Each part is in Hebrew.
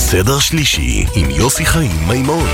סדר שלישי עם יוסי חיים מימון.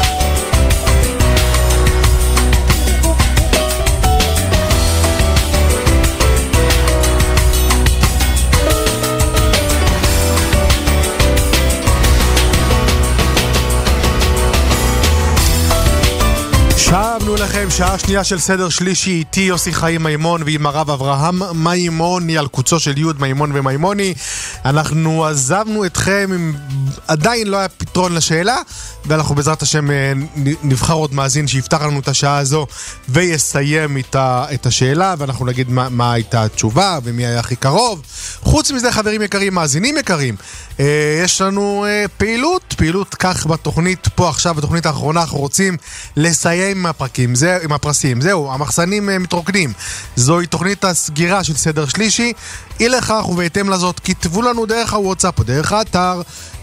שבנו לכם שעה שנייה של סדר שלישי, איתי יוסי חיים מימון ועם הרב אברהם מימוני על קוצו של יוד מימון ומימוני. אנחנו עזבנו אתכם עם עדיין לא היה פתרון לשאלה, ואנחנו בעזרת השם נבחר עוד מאזין שיפתח לנו את השעה הזו ויסיים את השאלה, ואנחנו נגיד מה הייתה התשובה ומי היה הכי קרוב. חוץ מזה, חברים יקרים, מאזינים יקרים, יש לנו פעילות כך בתוכנית פה עכשיו, בתוכנית האחרונה. אנחנו רוצים לסיים עם הפרסים, זהו, המחסנים מתרוקנים. זוהי תוכנית הסגירה של סדר שלישי. אי לכך ובהתאם לזאת כתבו לנו דרך הוואטסאפ או דרך האתר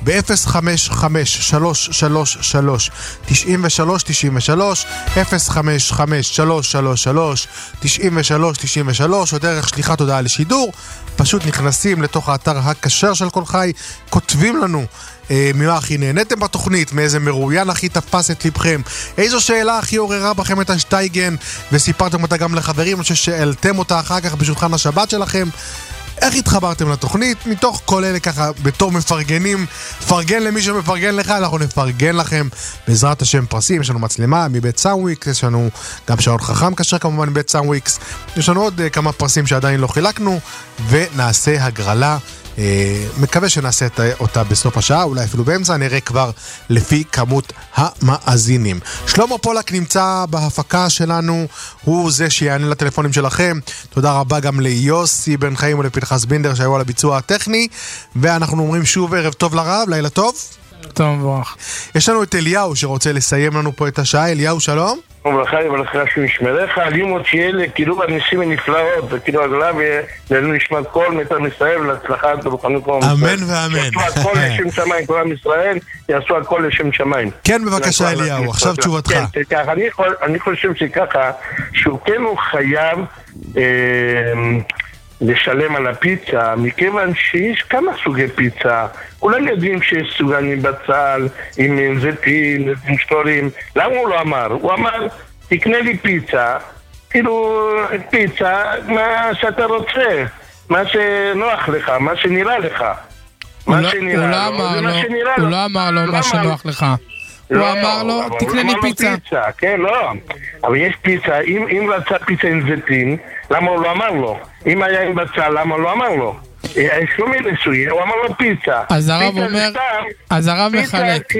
ב-055-333-9393 055-333-9393 או דרך שליחת הודעה לשידור. פשוט נכנסים לתוך האתר הכשר של כל חי, כותבים לנו ממה הכי נהניתם בתוכנית, מאיזה מרואיין הכי תפס את לבכם, איזו שאלה הכי עוררה בכם את השטייגן וסיפרתם אותה גם לחברים ששאלתם אותה אחר כך בשולחן השבת שלכם. איך התחברתם לתוכנית? מתוך כל אלה ככה בתור מפרגנים, פרגן למי שמפרגן לך, אנחנו נפרגן לכם בעזרת השם פרסים. יש לנו מצלמה מבית סאונדוויקס, יש לנו גם שעון חכם כשר כמובן מבית סאונדוויקס, יש לנו עוד כמה פרסים שעדיין לא חילקנו, ונעשה הגרלה. מקווה שנעשה אותה בסוף השעה, אולי אפילו באמצע, נראה כבר לפי כמות המאזינים. שלמה פולק נמצא בהפקה שלנו, הוא זה שיענה לטלפונים שלכם. תודה רבה גם ליוסי בן חיים ולפנחס בינדר שהיו על הביצוע הטכני, ואנחנו אומרים שוב ערב טוב לרב, לילה טוב. טוב מבורך. יש לנו את אליהו שרוצה לסיים לנו פה את השעה. אליהו, שלום. וברכה יברכך שמשמרך, לימוד שיהיה לכאילו בניסים הנפלאות, וכאילו הגלה ולנו נשמע כל מיתר ישראל ולהצלחה ברוחנו כל עם ישראל. אמן ואמן. יעשו הכל לשם שמיים, כל עם ישראל יעשו הכל לשם שמיים. כן, בבקשה אליהו, עכשיו תשובתך. כן, ככה, אני חושב שככה, שהוא כן הוא חייב לשלם על הפיצה, מכיוון שיש כמה סוגי פיצה. כולם יודעים שיש סוגנים בצל, עם זיתים, עם שטורים. למה הוא לא אמר? הוא אמר, תקנה לי פיצה, כאילו פיצה, מה שאתה רוצה, מה שנוח לך, מה שנראה לך. הוא לא אמר לו מה שנוח לך. הוא אמר לו, תקנה לי פיצה. כן, לא. אבל יש פיצה, אם רצה פיצה עם זיתים, למה הוא לא אמר לו? אם היה עם בצל, למה הוא לא אמר לו? יש לו מיני סוגי, הוא אמר לו פיצה. אז הרב אומר, אז הרב מחלק.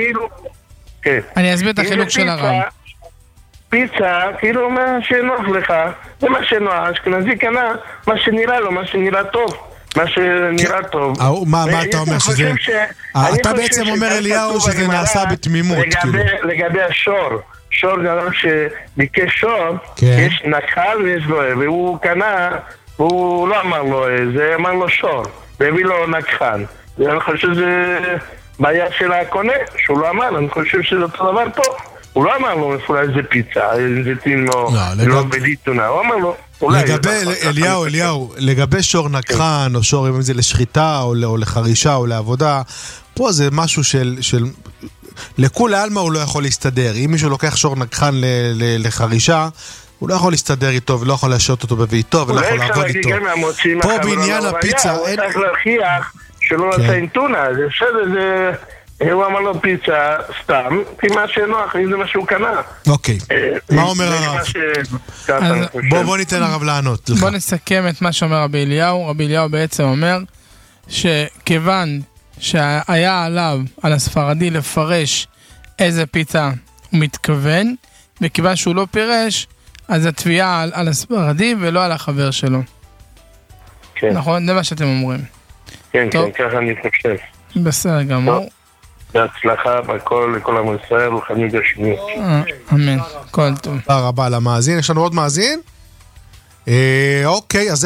אני אסביר את החילוק של הרב. פיצה, כאילו מה שנוח לך, זה מה שנוח, אשכנזי קנה, מה שנראה לו, מה שנראה טוב. מה שנראה טוב. מה אתה אומר שזה... אתה בעצם אומר אליהו שזה נעשה בתמימות. לגבי השור. שור גרם שביקש שור, יש נחל ויש לו, והוא קנה, והוא לא אמר לו זה, אמר לו שור, והביא לו נחל. ואני חושב שזה בעיה של הקונה, שהוא לא אמר, אני חושב שזה אותו דבר פה. הוא לא אמר לו אולי זה פיצה, זה תינו, לא בליטונה, הוא אמר לו, לגבי, אליהו, לגבי שור נקחן, או שור אם זה לשחיטה, או לחרישה, או לעבודה, פה זה משהו של לכול העלמה הוא לא יכול להסתדר. אם מישהו לוקח שור נקחן לחרישה, הוא לא יכול להסתדר איתו, ולא יכול להשעות אותו בביתו, ולא יכול לעבוד איתו. פה בעניין הפיצה... הוא צריך להוכיח שלא נעשה עם טונה, זה בסדר, זה... הוא אמר לו פיצה סתם, כי מה שנוח, אם זה מה שהוא קנה. אוקיי, מה אומר הרב? בוא ניתן הרב לענות. בוא נסכם את מה שאומר רבי אליהו. רבי אליהו בעצם אומר שכיוון שהיה עליו, על הספרדי, לפרש איזה פיצה הוא מתכוון, וכיוון שהוא לא פירש, אז התביעה על הספרדי ולא על החבר שלו. כן. נכון? זה מה שאתם אומרים. כן, כן, ככה אני חושב. בסדר גמור. בהצלחה בכל, לכל עם ישראל, וחמיד השני. אמן, כל טוב. תודה רבה על המאזין. יש לנו עוד מאזין? אוקיי, אז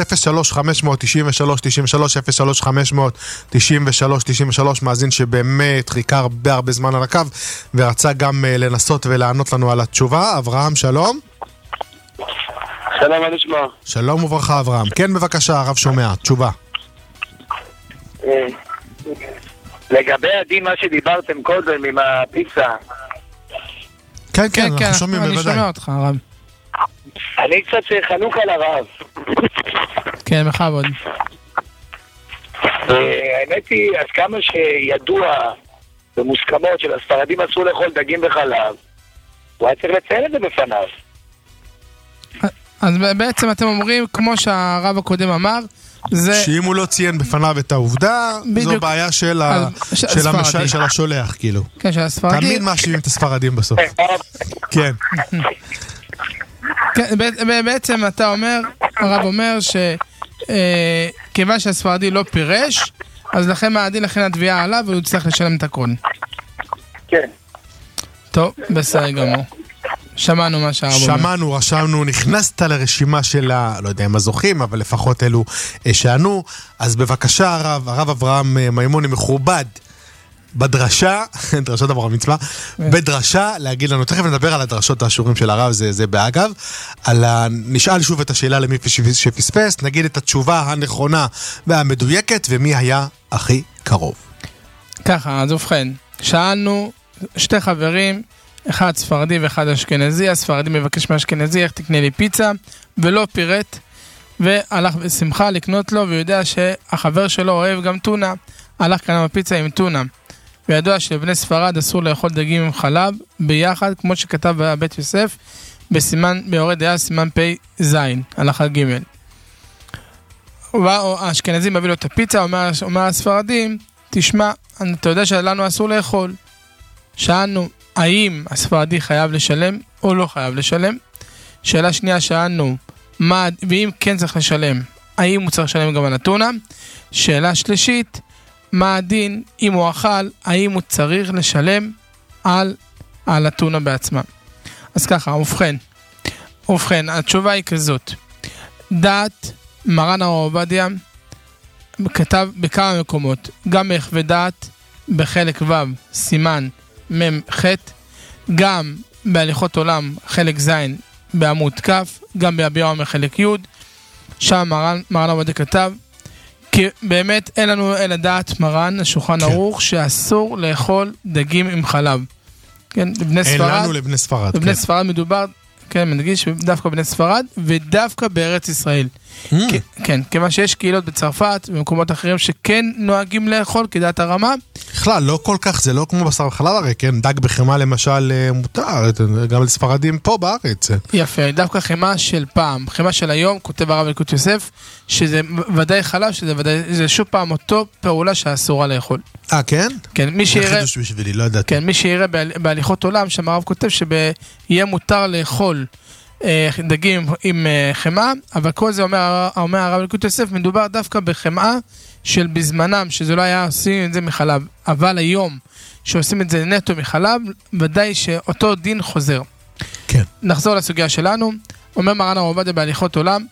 03-593-93-93 מאזין שבאמת חיכה הרבה זמן על הקו ורצה גם לנסות ולענות לנו על התשובה. אברהם, שלום. שלום, מה נשמע? שלום וברכה אברהם. כן, בבקשה, הרב שומע, תשובה. לגבי הדין, מה שדיברתם קודם עם הפיצה. כן, כן, אנחנו שומעים אני בוודאי. שומע אותך, הרב. אני קצת חנוק על הרב. כן, בכבוד. האמת היא, אז כמה שידוע במוסכמות של הספרדים אסור לאכול דגים וחלב, הוא היה צריך לציין את זה בפניו. אז בעצם אתם אומרים, כמו שהרב הקודם אמר, זה... שאם הוא לא ציין בפניו את העובדה, זו בעיה של השולח, כאילו. כן, של הספרדים. תמיד מאשימים את הספרדים בסוף. כן. בעצם אתה אומר, הרב אומר שכיוון שהספרדי לא פירש, אז לכן הדין, לכן התביעה עליו, והוא צריך לשלם את הכל. כן. טוב, בסדר גמור. שמענו מה שהרב אומר. שמענו, רשמנו, נכנסת לרשימה של לא יודע אם הזוכים, אבל לפחות אלו שענו. אז בבקשה הרב אברהם מימוני מכובד, בדרשה, דרשת אברהם מצווה, בדרשה להגיד לנו, תכף נדבר על הדרשות האשורים של הרב, זה באגב, נשאל שוב את השאלה למי שפספס, נגיד את התשובה הנכונה והמדויקת, ומי היה הכי קרוב. ככה, אז ובכן, שאלנו שתי חברים, אחד ספרדי ואחד אשכנזי, הספרדי מבקש מהאשכנזי, איך תקנה לי פיצה, ולא פירט, והלך בשמחה לקנות לו, ויודע שהחבר שלו אוהב גם טונה, הלך קנה בפיצה עם טונה. וידוע שלבני ספרד אסור לאכול דגים עם חלב ביחד, כמו שכתב בית יוסף, ביורד דעה סימן פי זין, הלכה ג'. האשכנזי מביא לו את הפיצה, אומר הספרדים, תשמע, אתה יודע שלנו אסור לאכול. שאלנו, האם הספרדי חייב לשלם או לא חייב לשלם? שאלה שנייה, שאלנו, ואם כן צריך לשלם, האם הוא צריך לשלם גם על הטונה? שאלה שלישית, מה הדין אם הוא אכל, האם הוא צריך לשלם על הטונה בעצמה? אז ככה, ובכן, התשובה היא כזאת. דעת מרן הרב עובדיה כתב בכמה מקומות, גם מחווה דעת בחלק ו' סימן מ"ח, גם בהליכות עולם חלק ז' בעמוד כ', גם ביביע עומר חלק י', שם מרן עובדיה כתב, כי באמת אין לנו אלא דעת מרן השולחן ערוך שאסור לאכול דגים עם חלב. כן, לבני ספרד. אין לנו לבני ספרד. לבני ספרד מדובר, כן, מדגיש, דווקא בני ספרד, ודווקא בארץ ישראל. כן, כיוון שיש קהילות בצרפת ובמקומות אחרים שכן נוהגים לאכול כדעת הרמה. בכלל, לא כל כך, זה לא כמו בשר וחלב הרי, כן, דג בחמה למשל מותר, גם לספרדים פה בארץ. יפה, דווקא חמה של פעם, חמה של היום, כותב הרב אלקוט יוסף, שזה ודאי חלב, זה שוב פעם אותו פעולה שאסורה לאכול. כן? כן, מי שיראה... זה חידוש בשבילי, לא ידעתי. כן, מי שיראה בהליכות עולם, שם הרב כותב שיהיה מותר לאכול דגים עם חמה, אבל כל זה אומר הרב אלקוט יוסף, מדובר דווקא בחמאה של בזמנם, שזה לא היה עושים את זה מחלב, אבל היום שעושים את זה נטו מחלב, ודאי שאותו דין חוזר. כן. נחזור לסוגיה שלנו, אומר מרן הרב עובדיה בהליכות עולם,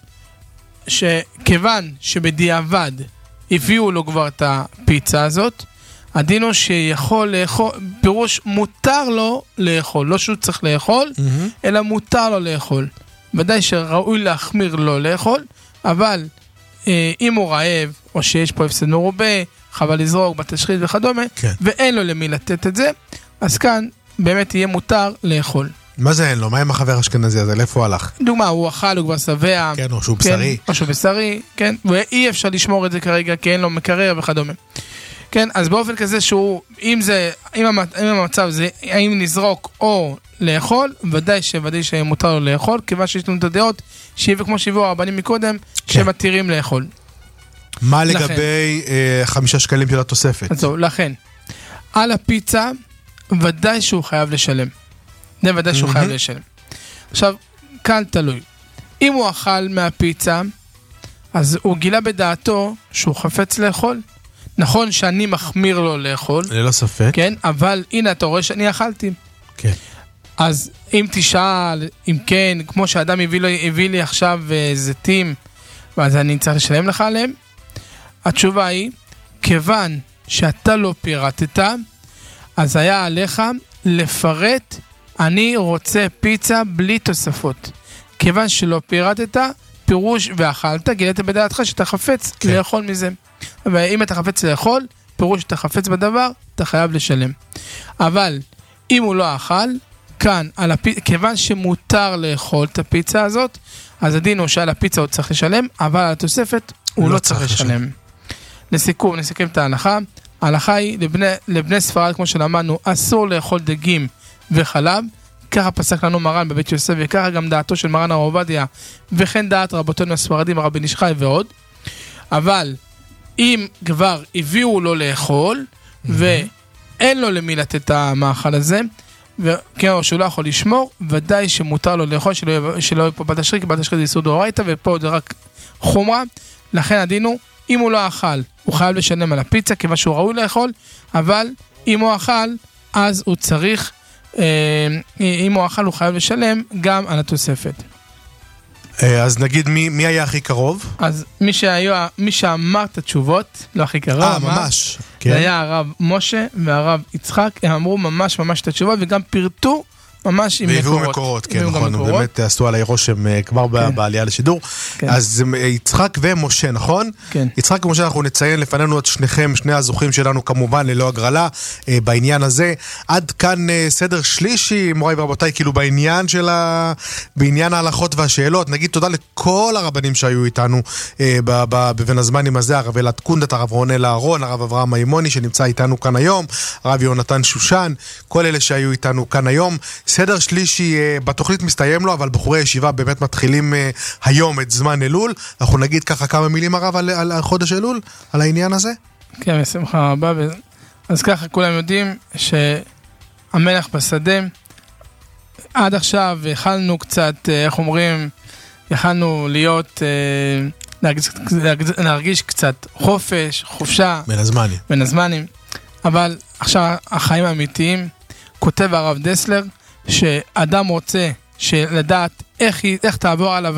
שכיוון שבדיעבד הביאו לו כבר את הפיצה הזאת, הדין הוא שיכול לאכול, פירוש מותר לו לאכול, לא שהוא צריך לאכול, אלא מותר לו לאכול. ודאי שראוי להחמיר לו לאכול, אבל אם הוא רעב, או שיש פה הפסד מרובה, חבל לזרוק, בתשחית וכדומה, כן. ואין לו למי לתת את זה, אז כאן באמת יהיה מותר לאכול. מה זה אין לו? מה עם החבר אשכנזי הזה? לאיפה הוא הלך? דוגמה, הוא אכל, הוא כבר שבע. כן, או שהוא בשרי. כן, או שהוא בשרי, כן, ואי אפשר לשמור את זה כרגע, כי אין לו מקרר וכדומה. כן, אז באופן כזה שהוא, אם המצב זה, האם נזרוק או לאכול, ודאי שמותר לו לאכול, כיוון שיש לנו את הדעות, וכמו שהביאו הרבנים מקודם, שמתירים לאכול. מה לגבי 5 שקלים של התוספת? אז זהו, לכן, על הפיצה, ודאי שהוא חייב לשלם. זה ודאי שהוא חייב לשלם. עכשיו, כאן תלוי. אם הוא אכל מהפיצה, אז הוא גילה בדעתו שהוא חפץ לאכול. נכון שאני מחמיר לו לאכול. ללא ספק. כן, אבל הנה אתה רואה שאני אכלתי. כן. אז אם תשאל, אם כן, כמו שאדם הביא לי עכשיו זיתים, ואז אני צריך לשלם לך עליהם, התשובה היא, כיוון שאתה לא פירטת, אז היה עליך לפרט, אני רוצה פיצה בלי תוספות. כיוון שלא פירטת, פירוש ואכלת, גילית בדעתך שאתה חפץ לאכול מזה. ואם אתה חפץ לאכול, פירוש אתה חפץ בדבר, אתה חייב לשלם. אבל אם הוא לא אכל, כאן, כיוון שמותר לאכול את הפיצה הזאת, אז הדין הוא שעל הפיצה הוא צריך לשלם, אבל על התוספת הוא לא צריך לשלם. לסיכום, נסכם את ההלכה. ההלכה היא, לבני ספרד, כמו שלמדנו, אסור לאכול דגים וחלב, ככה פסק לנו מרן בבית יוסף, וככה גם דעתו של מרן הרב עובדיה, וכן דעת רבותינו הספרדים, הרבי נשחי ועוד. אבל אם כבר הביאו לו לאכול, ואין לו למי לתת את המאכל הזה, וכן, או שהוא לא יכול לשמור, ודאי שמותר לו לאכול, שלא יהיה פה בת השריק, בת השריק זה איסור דאורייתא, ופה זה רק חומרה. לכן הדין הוא, אם הוא לא אכל, הוא חייב לשלם על הפיצה, כיוון שהוא ראוי לאכול, אבל אם הוא אכל, אז הוא צריך, אם הוא אכל, הוא חייב לשלם גם על התוספת. אז נגיד, מי היה הכי קרוב? אז מי שאמר את התשובות, לא הכי קרוב, ממש. זה היה הרב משה והרב יצחק, הם אמרו ממש את התשובות, וגם פירטו ממש עם מקורות. והביאו מקורות, כן, נכון, באמת עשו עליי רושם כבר בעלייה לשידור. אז יצחק ומשה, נכון? כן. יצחק ומשה, אנחנו נציין לפנינו את שניכם, שני הזוכים שלנו כמובן, ללא הגרלה, בעניין הזה. עד כאן סדר שלישי, מוריי ורבותיי, כאילו בעניין ההלכות והשאלות. נגיד תודה לכל הרבנים שהיו איתנו בבין הזמנים הזה, הרב אלעד קונדת, הרב רונל אהרון, הרב אברהם מימוני שנמצא איתנו כאן היום, הרב יונתן שושן, כל אלה שהיו איתנו כאן היום. סדר שלישי בתוכנית מסתיים לו, אבל בחורי הישיבה באמת מתחילים היום את זמן אלול. אנחנו נגיד ככה כמה מילים הרב על חודש אלול, על העניין הזה? כן, בשמחה רבה. אז ככה כולם יודעים שהמלך בשדה, עד עכשיו יכלנו קצת, איך אומרים, יכלנו להיות, להרגיש קצת חופש, חופשה. בין הזמנים. אבל עכשיו החיים האמיתיים, כותב הרב דסלר, שאדם רוצה לדעת איך תעבור עליו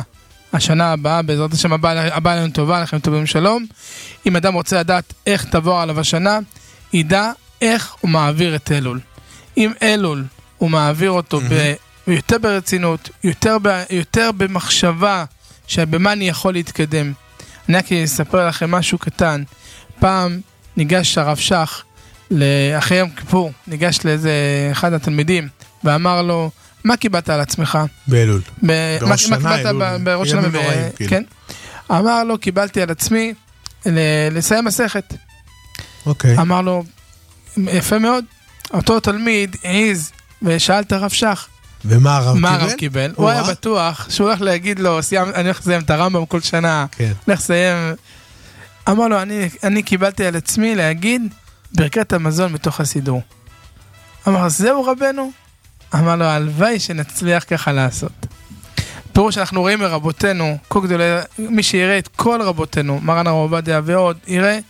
השנה הבאה, בעזרת השם הבאה לנו טובה, לכם טובים שלום. אם אדם רוצה לדעת איך תעבור עליו השנה, ידע איך הוא מעביר את אלול. אם אלול הוא מעביר אותו יותר ברצינות, יותר במחשבה שבמה אני יכול להתקדם. אני רק אספר לכם משהו קטן. פעם ניגש הרב שח אחרי יום כיפור, ניגש לאיזה אחד התלמידים ואמר לו, מה קיבלת על עצמך? באלול. בראש שנה, כן. אמר לו, קיבלתי על עצמי לסיים מסכת. אוקיי. אמר לו, יפה מאוד. אותו תלמיד העיז ושאל את הרב שח. ומה הרב קיבל? הוא היה בטוח שהוא הולך להגיד לו, אני הולך לסיים את הרמב"ם כל שנה. הולך לסיים. אמר לו, אני קיבלתי על עצמי להגיד ברכת המזון בתוך הסידור. אמר, זהו רבנו? אמר לו, הלוואי שנצליח ככה לעשות. פירוש שאנחנו רואים מרבותינו, מי שיראה את כל רבותינו, מרן הרב עובדיה ועוד, יראה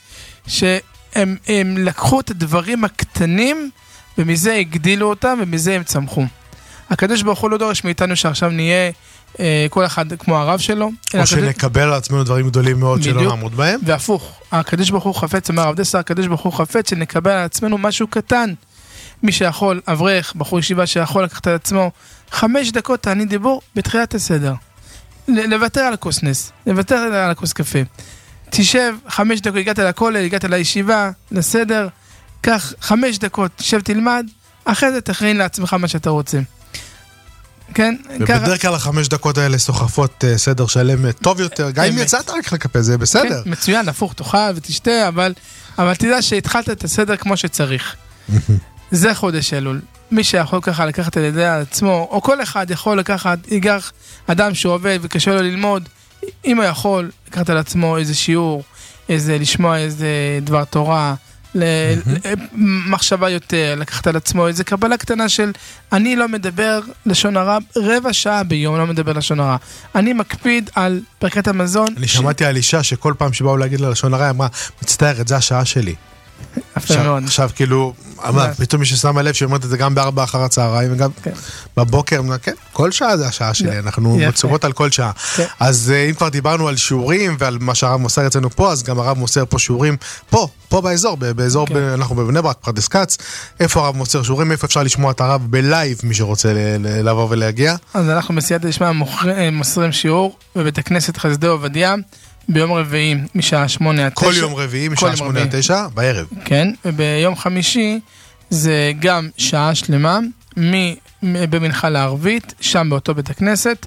שהם לקחו את הדברים הקטנים, ומזה הגדילו אותם, ומזה הם צמחו. הקדוש ברוך הוא לא דורש מאיתנו שעכשיו נהיה כל אחד כמו הרב שלו. או שנקבל על עצמנו דברים גדולים מאוד שלא נעמוד בהם. והפוך, הקדוש ברוך הוא חפץ, אומר הרב דסלר, הקדוש ברוך הוא חפץ שנקבל על עצמנו משהו קטן. מי שיכול, אברך, בחור ישיבה שיכול לקחת על עצמו 5 דקות תענית דיבור בתחילת הסדר. לוותר על הכוס נס, לוותר על הכוס קפה. תשב 5 דקות, הגעת לכולל, הגעת לישיבה, לסדר, קח 5 דקות, תשב תלמד, אחרי זה תכין לעצמך מה שאתה רוצה. כן? ובדרך כלל 5 דקות האלה סוחפות סדר שלם טוב יותר, גם אם יצאת רק לקפה, זה בסדר. כן, מצוין, הפוך, תאכל ותשתה, אבל תדע שהתחלת את הסדר כמו שצריך. זה חודש אלול. מי שיכול ככה לקחת על ידי עצמו, או כל אחד יכול לקחת, יגח אדם שעובד וקשה לו ללמוד, אם הוא יכול לקחת על עצמו איזה שיעור, לשמוע איזה דבר תורה, מחשבה יותר, לקחת על עצמו איזה קבלה קטנה של אני לא מדבר לשון הרע, 15 שעה ביום לא מדבר לשון הרע. אני מקפיד על ברכת המזון. אני שמעתי על אישה שכל פעם שבאו להגיד לה לשון הרע, אמרה, מצטערת, זה השעה שלי. עכשיו כאילו, פתאום מי ששמה לב שאומרת את זה גם ב4 אחר הצהריים וגם בבוקר, כל שעה זה השעה שלי, אנחנו מצורות על כל שעה. אז אם כבר דיברנו על שיעורים ועל מה שהרב מוסר אצלנו פה, אז גם הרב מוסר פה שיעורים פה באזור, אנחנו בבני ברק, פרדס כץ, איפה הרב מוסר שיעורים, איפה אפשר לשמוע את הרב בלייב מי שרוצה לבוא ולהגיע? אז אנחנו בסייעתא דשמיא מוסרים שיעור בבית הכנסת חסדי עובדיה, ביום רביעי משעה 8 עד 9. כל יום רביעי משעה 8 עד 9 בערב. כן, וביום חמישי זה גם שעה שלמה במנחה לערבית, שם באותו בית הכנסת,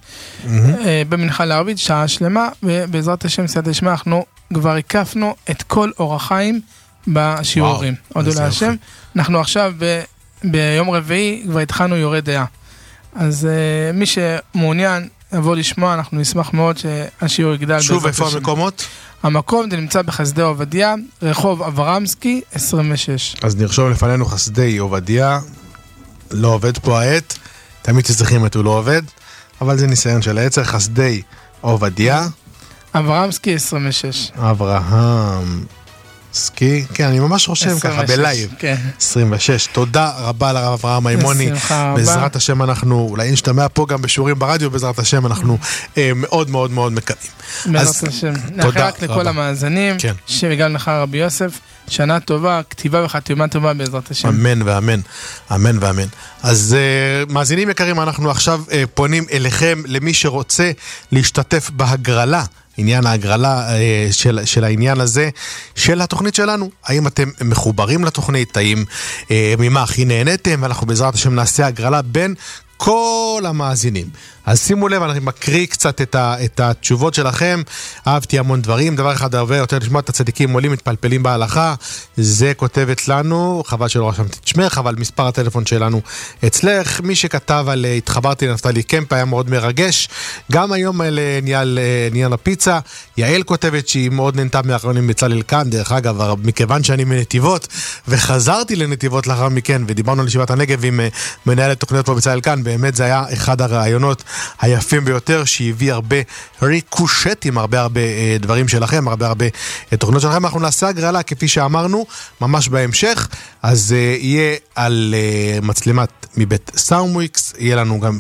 במנחה לערבית, שעה שלמה, ובעזרת השם סייעתא דשמיא אנחנו כבר הקפנו את כל אורח חיים בשיעורים. עוד אולי השם. אנחנו עכשיו ביום רביעי כבר התחלנו יורד דעה. אז מי שמעוניין לבוא לשמוע, אנחנו נשמח מאוד שהשיעור יגדל. שוב, איפה המקומות? המקום זה נמצא בחסדי עובדיה, רחוב אברמסקי 26. אז נרשום לפנינו חסדי עובדיה, לא עובד פה העט, תמיד שצריכים את הוא לא עובד, אבל זה ניסיון של העצר, חסדי עובדיה. אברמסקי 26. אברהם סקי, כן, אני ממש רושם ככה בלייב. 26, תודה רבה לרב אברהם מימוני. בעזרת השם אנחנו, אולי נשתמע פה גם בשיעורים ברדיו, בעזרת השם אנחנו מאוד מאוד מאוד מקווים. בעזרת השם. נאחל רק לכל המאזינים, שגם לך רבי יוסף, שנה טובה, כתיבה וחתימה טובה בעזרת השם. אמן ואמן, אמן ואמן. אז מאזינים יקרים, אנחנו עכשיו פונים אליכם, למי שרוצה להשתתף בהגרלה, עניין ההגרלה של העניין הזה, של התוכנית שלנו. האם אתם מחוברים לתוכנית? האם ממה הכי נהניתם? ואנחנו בעזרת השם נעשה הגרלה בין כל המאזינים. אז שימו לב, אני מקריא קצת את התשובות שלכם. אהבתי המון דברים. דבר אחד הרבה יותר לשמוע את הצדיקים עולים, מתפלפלים בהלכה. זה כותבת לנו, חבל שלא רשמתי את שמך, אבל מספר הטלפון שלנו אצלך. מי שכתב על התחברתי לנפתלי קמפ היה מאוד מרגש. גם היום על עניין הפיצה. יעל כותבת שהיא מאוד נהנתה מאחרונים בצלאל כאן. דרך אגב, מכיוון שאני מנתיבות, וחזרתי לנתיבות לאחר מכן, ודיברנו על ישיבת הנגב עם מנהלת תוכניות פה בצלאל כאן, באמת זה היה אחד הרעיונות היפים ביותר, שהביא הרבה ריקושטים, הרבה דברים שלכם, הרבה תוכניות שלכם. אנחנו נעשה הגרלה, כפי שאמרנו, ממש בהמשך. אז יהיה על מצלמת מבית סאונדוויקס, יהיה לנו גם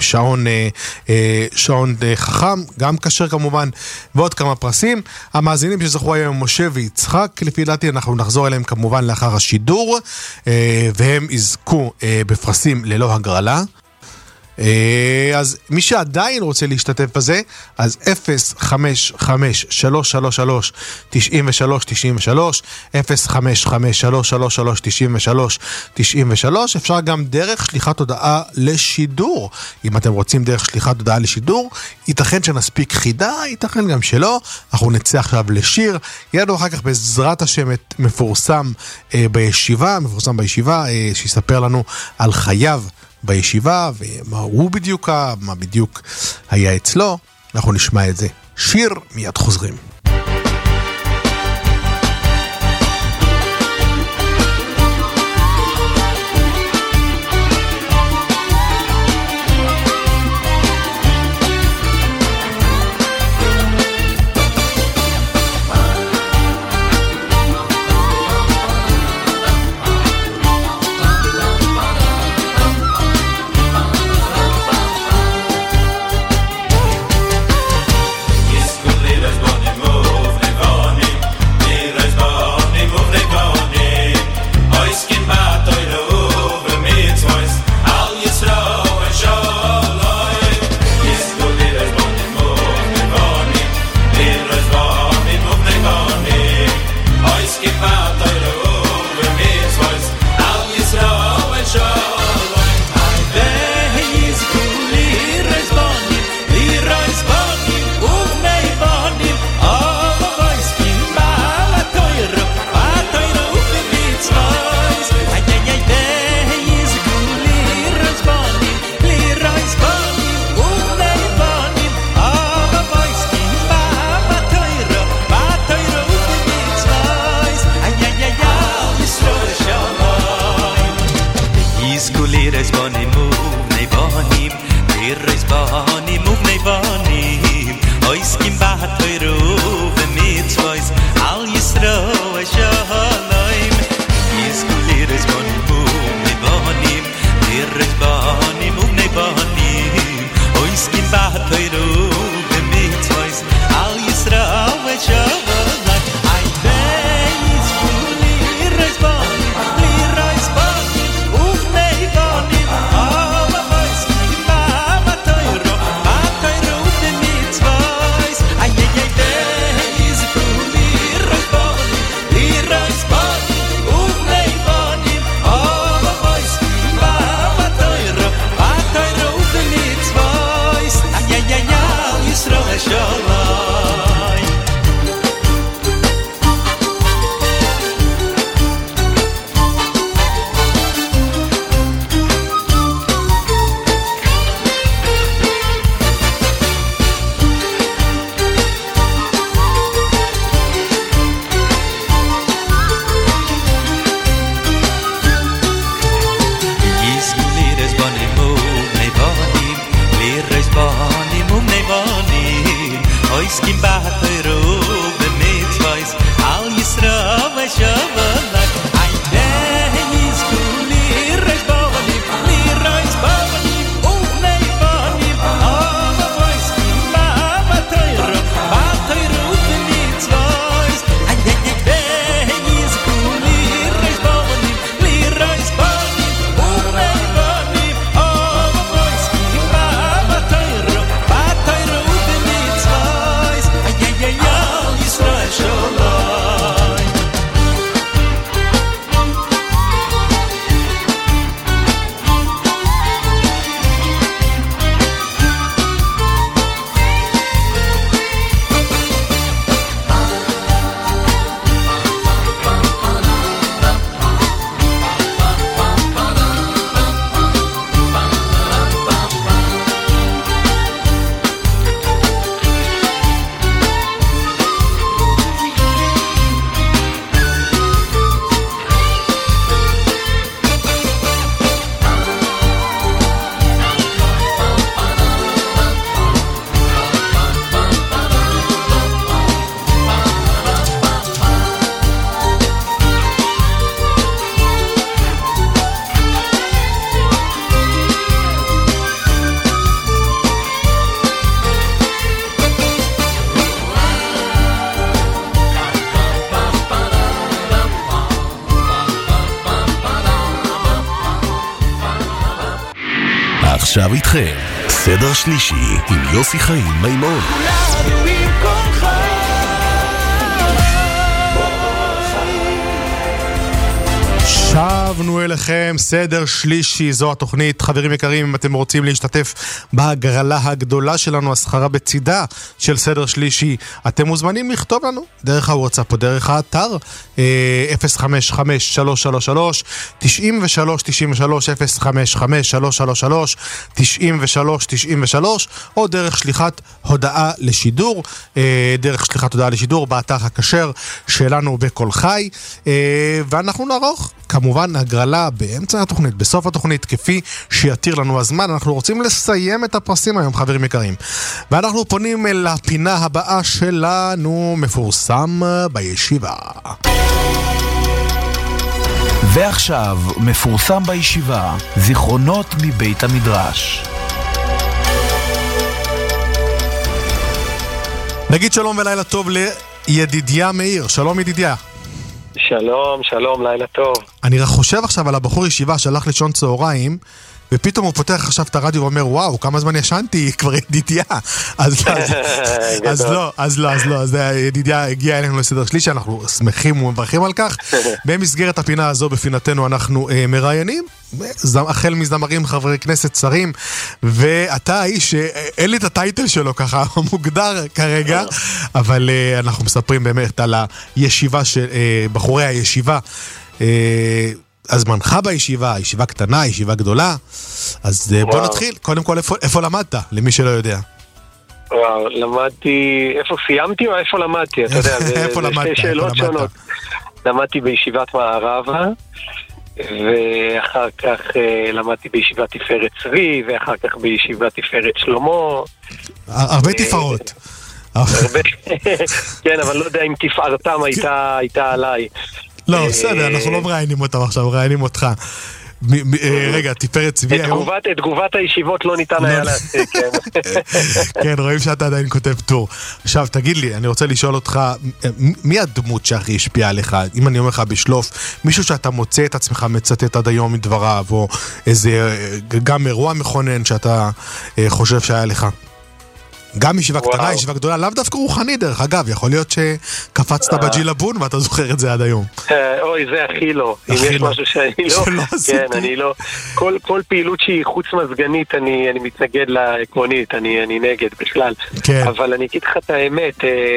שעון חכם, גם כשר כמובן, ועוד כמה פרסים. המאזינים שזכו היום משה ויצחק, לפי דעתי אנחנו נחזור אליהם כמובן לאחר השידור, והם יזכו בפרסים ללא הגרלה. אז מי שעדיין רוצה להשתתף בזה, אז 055-333-93-93, 055-333-93-93, אפשר גם דרך שליחת הודעה לשידור. אם אתם רוצים דרך שליחת הודעה לשידור, ייתכן שנספיק חידה, ייתכן גם שלא. אנחנו נצא עכשיו לשיר, יהיה לנו אחר כך בעזרת השם מפורסם בישיבה, שיספר לנו על חייו בישיבה, ומה בדיוק היה אצלו. אנחנו נשמע את זה. שיר, מיד חוזרים. Escolher as bonas ועכשיו איתכם, סדר שלישי עם יוסי חיים מימון. שבנו אליכם, סדר שלישי, זו התוכנית. חברים יקרים, אם אתם רוצים להשתתף בהגרלה הגדולה שלנו, הסחרה בצידה של סדר שלישי, אתם מוזמנים לכתוב לנו דרך הוואטסאפ או דרך האתר 055-333-93-93 055-333-93 או דרך שליחת הודעה לשידור, באתר הכשר שלנו בכל חי, ואנחנו נערוך כמובן הגרלה באמצע התוכנית, בסוף התוכנית, כפי שיתיר לנו הזמן. אנחנו רוצים לסיים את הפרסים היום, חברים יקרים, ואנחנו פונים אל הפינה הבאה שלנו, מפורסם בישיבה. ועכשיו מפורסם בישיבה, זיכרונות מבית המדרש. נגיד שלום ולילה טוב לידידיה מאיר. שלום ידידיה. שלום, שלום, לילה טוב. אני רק חושב עכשיו על הבחור ישיבה שהלך לישון צהריים, ופתאום הוא פותח עכשיו את הרדיו ואומר, וואו, כמה זמן ישנתי, כבר ידידיה. אז ידידיה הגיע אלינו לסדר שלישי, אנחנו שמחים ומברכים על כך. במסגרת הפינה הזו, בפינתנו, אנחנו מראיינים, החל מזמרים, חברי כנסת, שרים, ואתה האיש, אין לי את הטייטל שלו ככה, מוגדר כרגע, אבל אנחנו מספרים באמת על הישיבה, בחורי הישיבה, אז מנחה בישיבה, ישיבה קטנה, ישיבה גדולה. אז בוא נתחיל. קודם כל, איפה למדת? למי שלא יודע. וואו, למדתי, איפה סיימתי או איפה למדתי? אתה יודע, זה שתי שאלות שונות. למדתי בישיבת מערבה, ואחר כך למדתי בישיבת תפארת צבי, ואחר כך בישיבת תפארת שלמה. הרבה תפארות. כן, אבל לא יודע אם תפארתם הייתה עליי. לא, בסדר, אנחנו לא מראיינים אותם עכשיו, מראיינים אותך. רגע, תפארת צבי היום. את תגובת הישיבות לא ניתן היה להשיג, כן. כן, רואים שאתה עדיין כותב טור. עכשיו, תגיד לי, אני רוצה לשאול אותך, מי הדמות שהכי השפיעה עליך? אם אני אומר לך בשלוף, מישהו שאתה מוצא את עצמך מצטט עד היום מדבריו, או איזה, גם אירוע מכונן שאתה חושב שהיה לך? גם ישיבה קטנה, ישיבה גדולה, לאו דווקא רוחני דרך אגב, יכול להיות שקפצת בג'ילבון ואתה זוכר את זה עד היום. אוי, זה הכי לא. אם יש משהו שאני לא, כן, אני לא. כל פעילות שהיא חוץ מזגנית, אני מתנגד לעקרונית, אני נגד בכלל. אבל אני אגיד לך את האמת,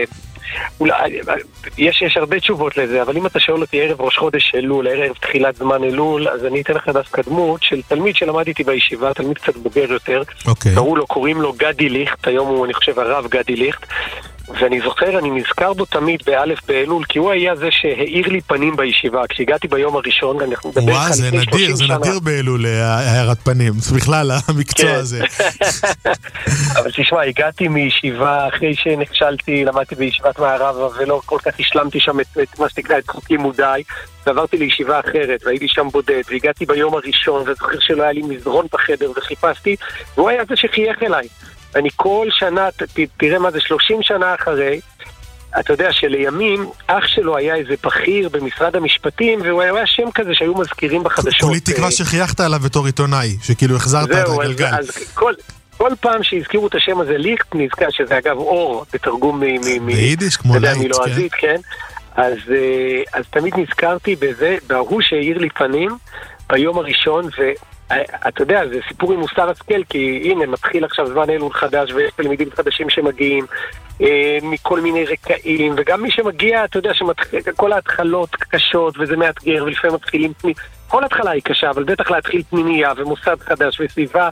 יש הרבה תשובות לזה, אבל אם אתה שואל אותי ערב ראש חודש אלול, ערב תחילת זמן אלול, אז אני אתן לך דווקא דמות של תלמיד שלמד איתי בישיבה, תלמיד קצת בוגר יותר, קוראים לו גדי ליכט, היום הוא אני חושב הרב גדי ליכט, ואני זוכר, אני נזכר בו תמיד באלף באלול, כי הוא היה זה שהאיר לי פנים בישיבה, כשהגעתי ביום הראשון, אנחנו נדבר וואו, זה נדיר באלול, הערת פנים, בכלל המקצוע הזה. אבל תשמע, הגעתי מישיבה, אחרי שנכשלתי, למדתי בישיבת מערבה, ולא כל כך השלמתי שם את מה שתקרא, את חוקי מודעי, ועברתי לישיבה אחרת, והייתי שם בודד, והגעתי ביום הראשון, וזוכר שלא היה לי מזרון בחדר, וחיפשתי, והוא היה זה שחייך אליי. אני כל שנה, תראה מה זה, 30 שנה אחרי, אתה יודע שלימים, אח שלו היה איזה בכיר במשרד המשפטים, והוא היה שם כזה שהיו מזכירים בחדשות. כולי תקווה שחייכת עליו בתור עיתונאי, שכאילו החזרת את הגלגל. אז כל פעם שהזכירו את השם הזה, ליכט נזכר, שזה אגב אור, בתרגום ביידיש, כמו לייט, כן. אז תמיד נזכרתי בזה, בהוא שהעיר לי פנים, ביום הראשון, אתה יודע, זה סיפור עם מוסר השכל, כי הנה, מתחיל עכשיו זמן אלול חדש, ויש תלמידים חדשים שמגיעים מכל מיני רקעים, וגם מי שמגיע, אתה יודע, כל ההתחלות קשות, וזה מאתגר, ולפעמים מתחילים כל התחלה היא קשה, אבל בטח להתחיל פנימייה, ומוסד חדש, וסביבה,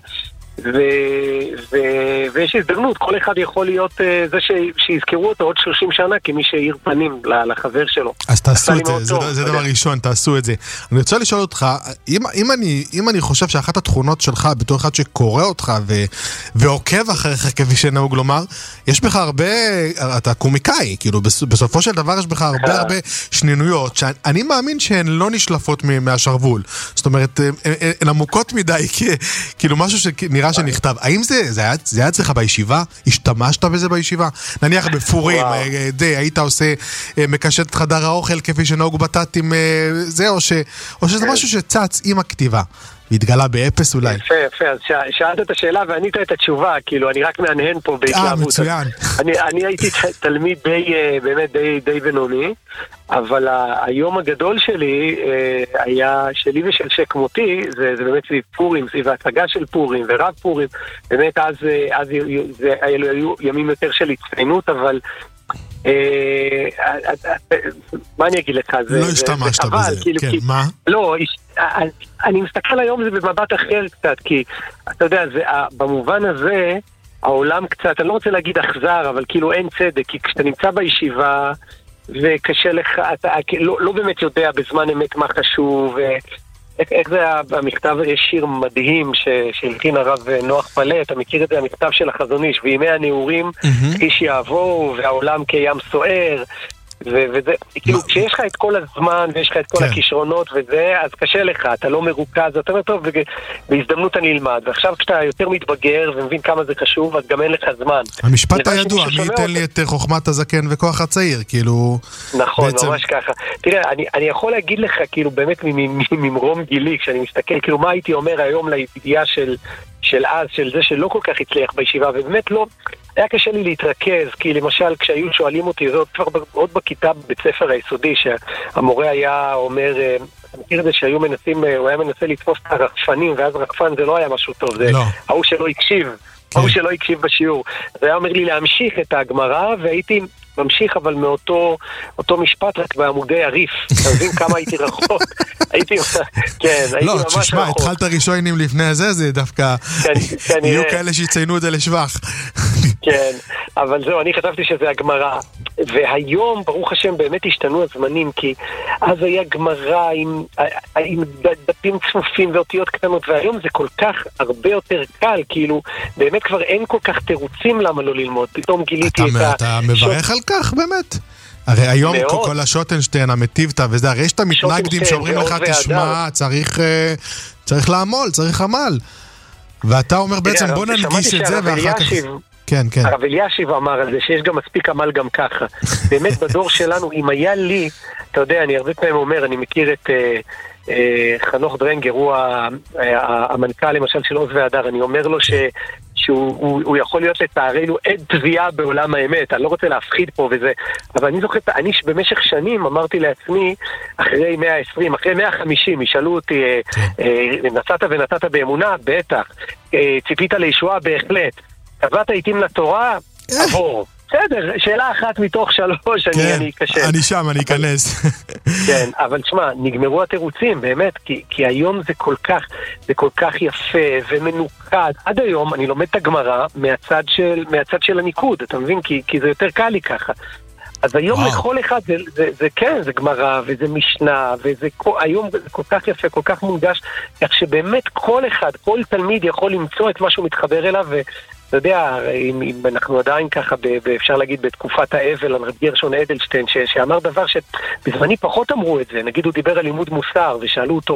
ויש הזדמנות, כל אחד יכול להיות זה שיזכרו אותו עוד 30 שנה כמי שהעיר פנים לחבר שלו. אז תעשו את זה, זה דבר ראשון, תעשו את זה. אני רוצה לשאול אותך, אם אני חושב שאחת התכונות שלך, בתור אחד שקורא אותך ועוקב אחריך כפי שנהוג לומר, יש בך הרבה, אתה קומיקאי, כאילו בסופו של דבר יש בך הרבה שנינויות, שאני מאמין שהן לא נשלפות מהשרוול. זאת אומרת, הן עמוקות מדי, כאילו משהו שנראה שנכתב. האם זה היה אצלך בישיבה? השתמשת בזה בישיבה? נניח בפורים, היית עושה מקשט את חדר האוכל כפי שנהוג בתת עם זה, או שזה משהו שצץ עם הכתיבה. והתגלה באפס אולי. יפה, יפה, אז שאלת את השאלה וענית את התשובה, כאילו אני רק מהנהן פה בהתלהבות. מצוין. אני הייתי תלמיד באמת די בינוני, אבל היום הגדול שלי היה שלי ושל שכמותי, זה באמת סביב פורים, סביב ההצגה של פורים ורב פורים, באמת אז היו ימים יותר של הצטיינות, אבל מה אני אגיד לך? לא השתמשת בזה, כן, מה? לא, אני מסתכל היום זה במבט אחר קצת, כי אתה יודע, במובן הזה העולם קצת, אני לא רוצה להגיד אכזר, אבל כאילו אין צדק, כי כשאתה נמצא בישיבה וקשה לך, אתה לא באמת יודע בזמן אמת מה חשוב, איך זה המכתב, יש שיר מדהים שהלחין הרב נוח פלט, אתה מכיר את זה, המכתב של החזון איש, וימי הנעורים איש יעבור והעולם כים סוער, וזה, כאילו, כשיש לך את כל הזמן ויש לך את כל הכישרונות וזה, אז קשה לך, אתה לא מרוכז, אתה אומר טוב, בהזדמנות אני אלמד, ועכשיו כשאתה יותר מתבגר ומבין כמה זה חשוב, אז גם אין לך זמן. המשפט הידוע, מי ייתן לי את חוכמת הזקן וכוח הצעיר, כאילו... נכון, ממש ככה. תראה, אני יכול להגיד לך, כאילו, באמת ממרום גילי, כשאני מסתכל, כאילו, מה הייתי אומר היום לידיעה של אז, של זה שלא כל כך הצליח בישיבה, ובאמת לא, היה קשה לי להתרכז, כי למשל כשהיו שואלים אותי, זה עוד בכיתה בבית ספר היסודי, שהמורה היה אומר, אתה מכיר את זה שהיו מנסים, הוא היה מנסה לתפוס את הרחפנים, ואז רחפן זה לא היה משהו טוב, זה ההוא שלא הקשיב, ההוא שלא הקשיב בשיעור. זה היה אומר לי להמשיך את הגמרא, והייתי ממשיך אבל מאותו משפט רק בעמודי הריף. אתה מבין כמה הייתי רחוק? הייתי ממש רחוק. לא, תשמע, התחלת ראשונים לפני זה דווקא יהיו כאלה שיציינו את זה לשבח. כן, אבל זהו, אני חשבתי שזה הגמרא. והיום, ברוך השם, באמת השתנו הזמנים, כי אז היה גמרא עם דפים צפופים ואותיות קטנות, והיום זה כל כך הרבה יותר קל, כאילו, באמת כבר אין כל כך תירוצים למה לא ללמוד. פתאום גיליתי אתה מברך על כך, באמת? הרי היום כל השוטנשטיין, המטיבתא וזה, הרי יש את המתנגדים שאומרים לך, תשמע, צריך לעמול, צריך עמל. ואתה אומר בעצם, בוא ננגיש את זה, ואחר כך... כן, כן. הרב אלישיב אמר על זה, שיש גם מספיק עמל גם ככה. באמת בדור שלנו, אם היה לי, אתה יודע, אני הרבה פעמים אומר, אני מכיר את חנוך דרנגר, הוא המנכ"ל למשל של עוז והדר, אני אומר לו שהוא יכול להיות לצערנו עד תביעה בעולם האמת, אני לא רוצה להפחיד פה וזה, אבל אני זוכר, אני במשך שנים אמרתי לעצמי, אחרי 120, אחרי 150, ישאלו אותי, נצאת ונתת באמונה? בטח. ציפית לישועה? בהחלט. קבעת עיתים לתורה? עבור. בסדר, שאלה אחת מתוך 3, אני אקשר. אני שם, אני אכנס. כן, אבל תשמע, נגמרו התירוצים, באמת, כי היום זה כל כך יפה ומנוקד. עד היום אני לומד את הגמרא מהצד של הניקוד, אתה מבין? כי זה יותר קל לי ככה. אז היום לכל אחד זה כן, זה גמרא וזה משנה, היום זה כל כך יפה, כל כך מונגש, כך שבאמת כל אחד, כל תלמיד יכול למצוא את מה שהוא מתחבר אליו, אתה יודע, אם אנחנו עדיין ככה, אפשר להגיד בתקופת האבל על רב גרשון אדלשטיין, שאמר דבר שבזמני פחות אמרו את זה, נגיד הוא דיבר על לימוד מוסר, ושאלו אותו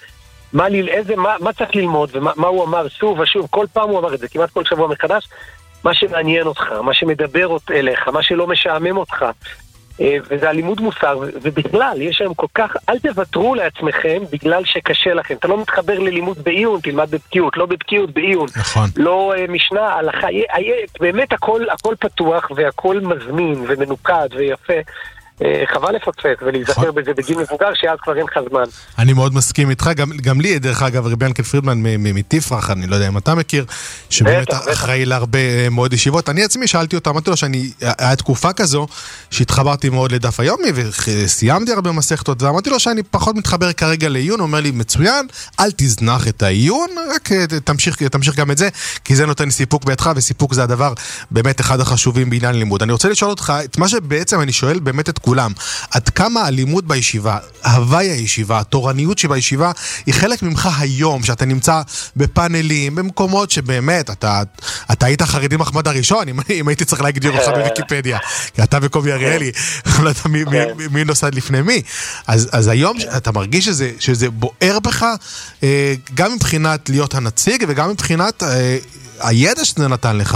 מה צריך ללמוד, ומה הוא אמר שוב ושוב, כל פעם הוא אמר את זה, כמעט כל שבוע מחדש, מה שמעניין אותך, מה שמדבר אליך, מה שלא משעמם אותך, וזה הלימוד מוסר, ובכלל, יש היום כל כך, אל תוותרו לעצמכם בגלל שקשה לכם, אתה לא מתחבר ללימוד בעיון, תלמד בבקיאות, לא בבקיאות, בעיון, נכון. לא משנה, הלכה, באמת הכל פתוח, והכל מזמין ומנוקד ויפה, חבל לפספס ולהיזכר בזה בגיל מבוגר שאז כבר אין לך זמן. אני מאוד מסכים איתך, גם לי דרך אגב רבי ינקל פרידמן מתפרח, אני לא יודע אם אתה מכיר, שבאמת אחראי להרבה מאוד ישיבות, אני עצמי שאלתי אותו, אמרתי לו היה תקופה כזו שהתחברתי מאוד לדף היומי וסיימתי הרבה מסכתות, ואמרתי לו שאני פחות מתחבר כרגע לעיון, הוא אומר לי מצוין, אל תזנח את העיון, רק תמשיך גם את זה, כי זה נותן סיפוק בידך, וסיפוק זה הדבר באמת אחד החשובים בעניין לימוד. אני רוצה לשאול אותך את מה שבעצם אני שואל באמת את כולם, עד כמה הלימוד בישיבה, הווי הישיבה, התורניות שבישיבה, היא חלק ממך היום, שאתה נמצא בפאנלים, במקומות שבאמת, אתה היית חרדי מחמד הראשון, אם הייתי צריך להגיד לך בוויקיפדיה, כי אתה וקובי אריאלי, לא יודע מי נוסד לפני מי. אז היום אתה מרגיש שזה בוער בך, גם מבחינת להיות הנציג, וגם מבחינת הידע שזה נתן לך.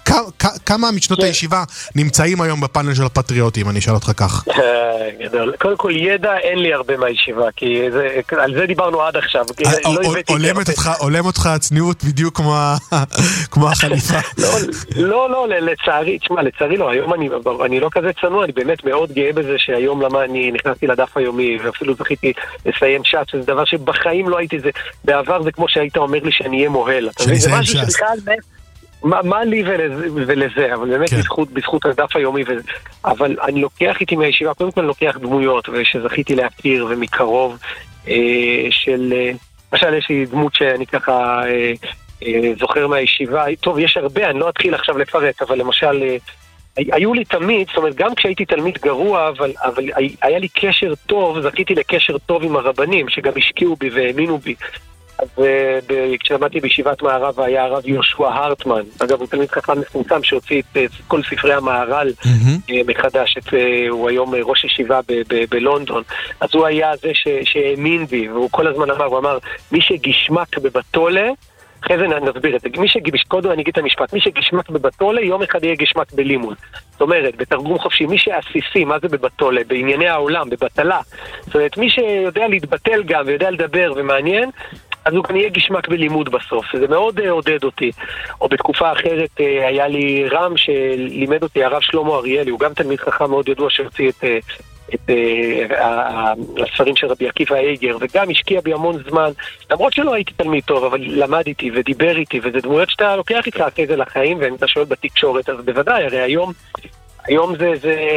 כמה משנות הישיבה נמצאים היום בפאנל של הפטריוטים? אני אשאל אותך כך. גדול. קודם כל, ידע אין לי הרבה מהישיבה, כי על זה דיברנו עד עכשיו. עולם אותך הצניעות בדיוק כמו החליפה. לא, לצערי, תשמע, לצערי לא, היום אני לא כזה צנוע, אני באמת מאוד גאה בזה שהיום למה אני נכנסתי לדף היומי, ואפילו זכיתי לסיים ש"ס, זה דבר שבחיים לא הייתי, בעבר זה כמו שהיית אומר לי שאני אהיה מוהל. זה משהו שבכלל מה לי ולזה, אבל באמת בזכות הדף היומי, אבל אני לוקח איתי מהישיבה, קודם כל אני לוקח דמויות, ושזכיתי להכיר ומקרוב, של, למשל יש לי דמות שאני ככה זוכר מהישיבה, טוב, יש הרבה, אני לא אתחיל עכשיו לפרט, אבל למשל, היו לי תמיד, זאת אומרת, גם כשהייתי תלמיד גרוע, אבל היה לי קשר טוב, זכיתי לקשר טוב עם הרבנים, שגם השקיעו בי והאמינו בי. אז כשלמדתי בישיבת מערב היה הרב יהושע הרטמן, אגב הוא תלמיד חכם מפורסם שהוציא את כל ספרי המהר"ל מחדש, הוא היום ראש ישיבה בלונדון, אז הוא היה זה שהאמין בי, והוא כל הזמן הוא אמר, מי שגשמק בבתולה, אחרי זה נסביר את זה, קודם אני אגיד את המשפט, מי שגשמק בבתולה, יום אחד יהיה גשמק בלימוד. זאת אומרת, בתרגום חופשי, מי שעסיסי, מה זה בבתולה? בענייני העולם, בבטלה. זאת אומרת, מי שיודע להתבטל גם ויודע לדבר ומעניין, אז הוא גם יהיה גשמק בלימוד בסוף, זה מאוד עודד אותי. או בתקופה אחרת היה לי רם שלימד אותי, הרב שלמה אריאלי, הוא גם תלמיד חכם מאוד ידוע שהוציא את הספרים של רבי עקיבא אייגר, וגם השקיע בי המון זמן, למרות שלא הייתי תלמיד טוב, אבל למד איתי ודיבר איתי, וזה דמויות שאתה לוקח איתך אחרי זה לחיים, ואם אתה שואל בתקשורת, אז בוודאי, הרי היום זה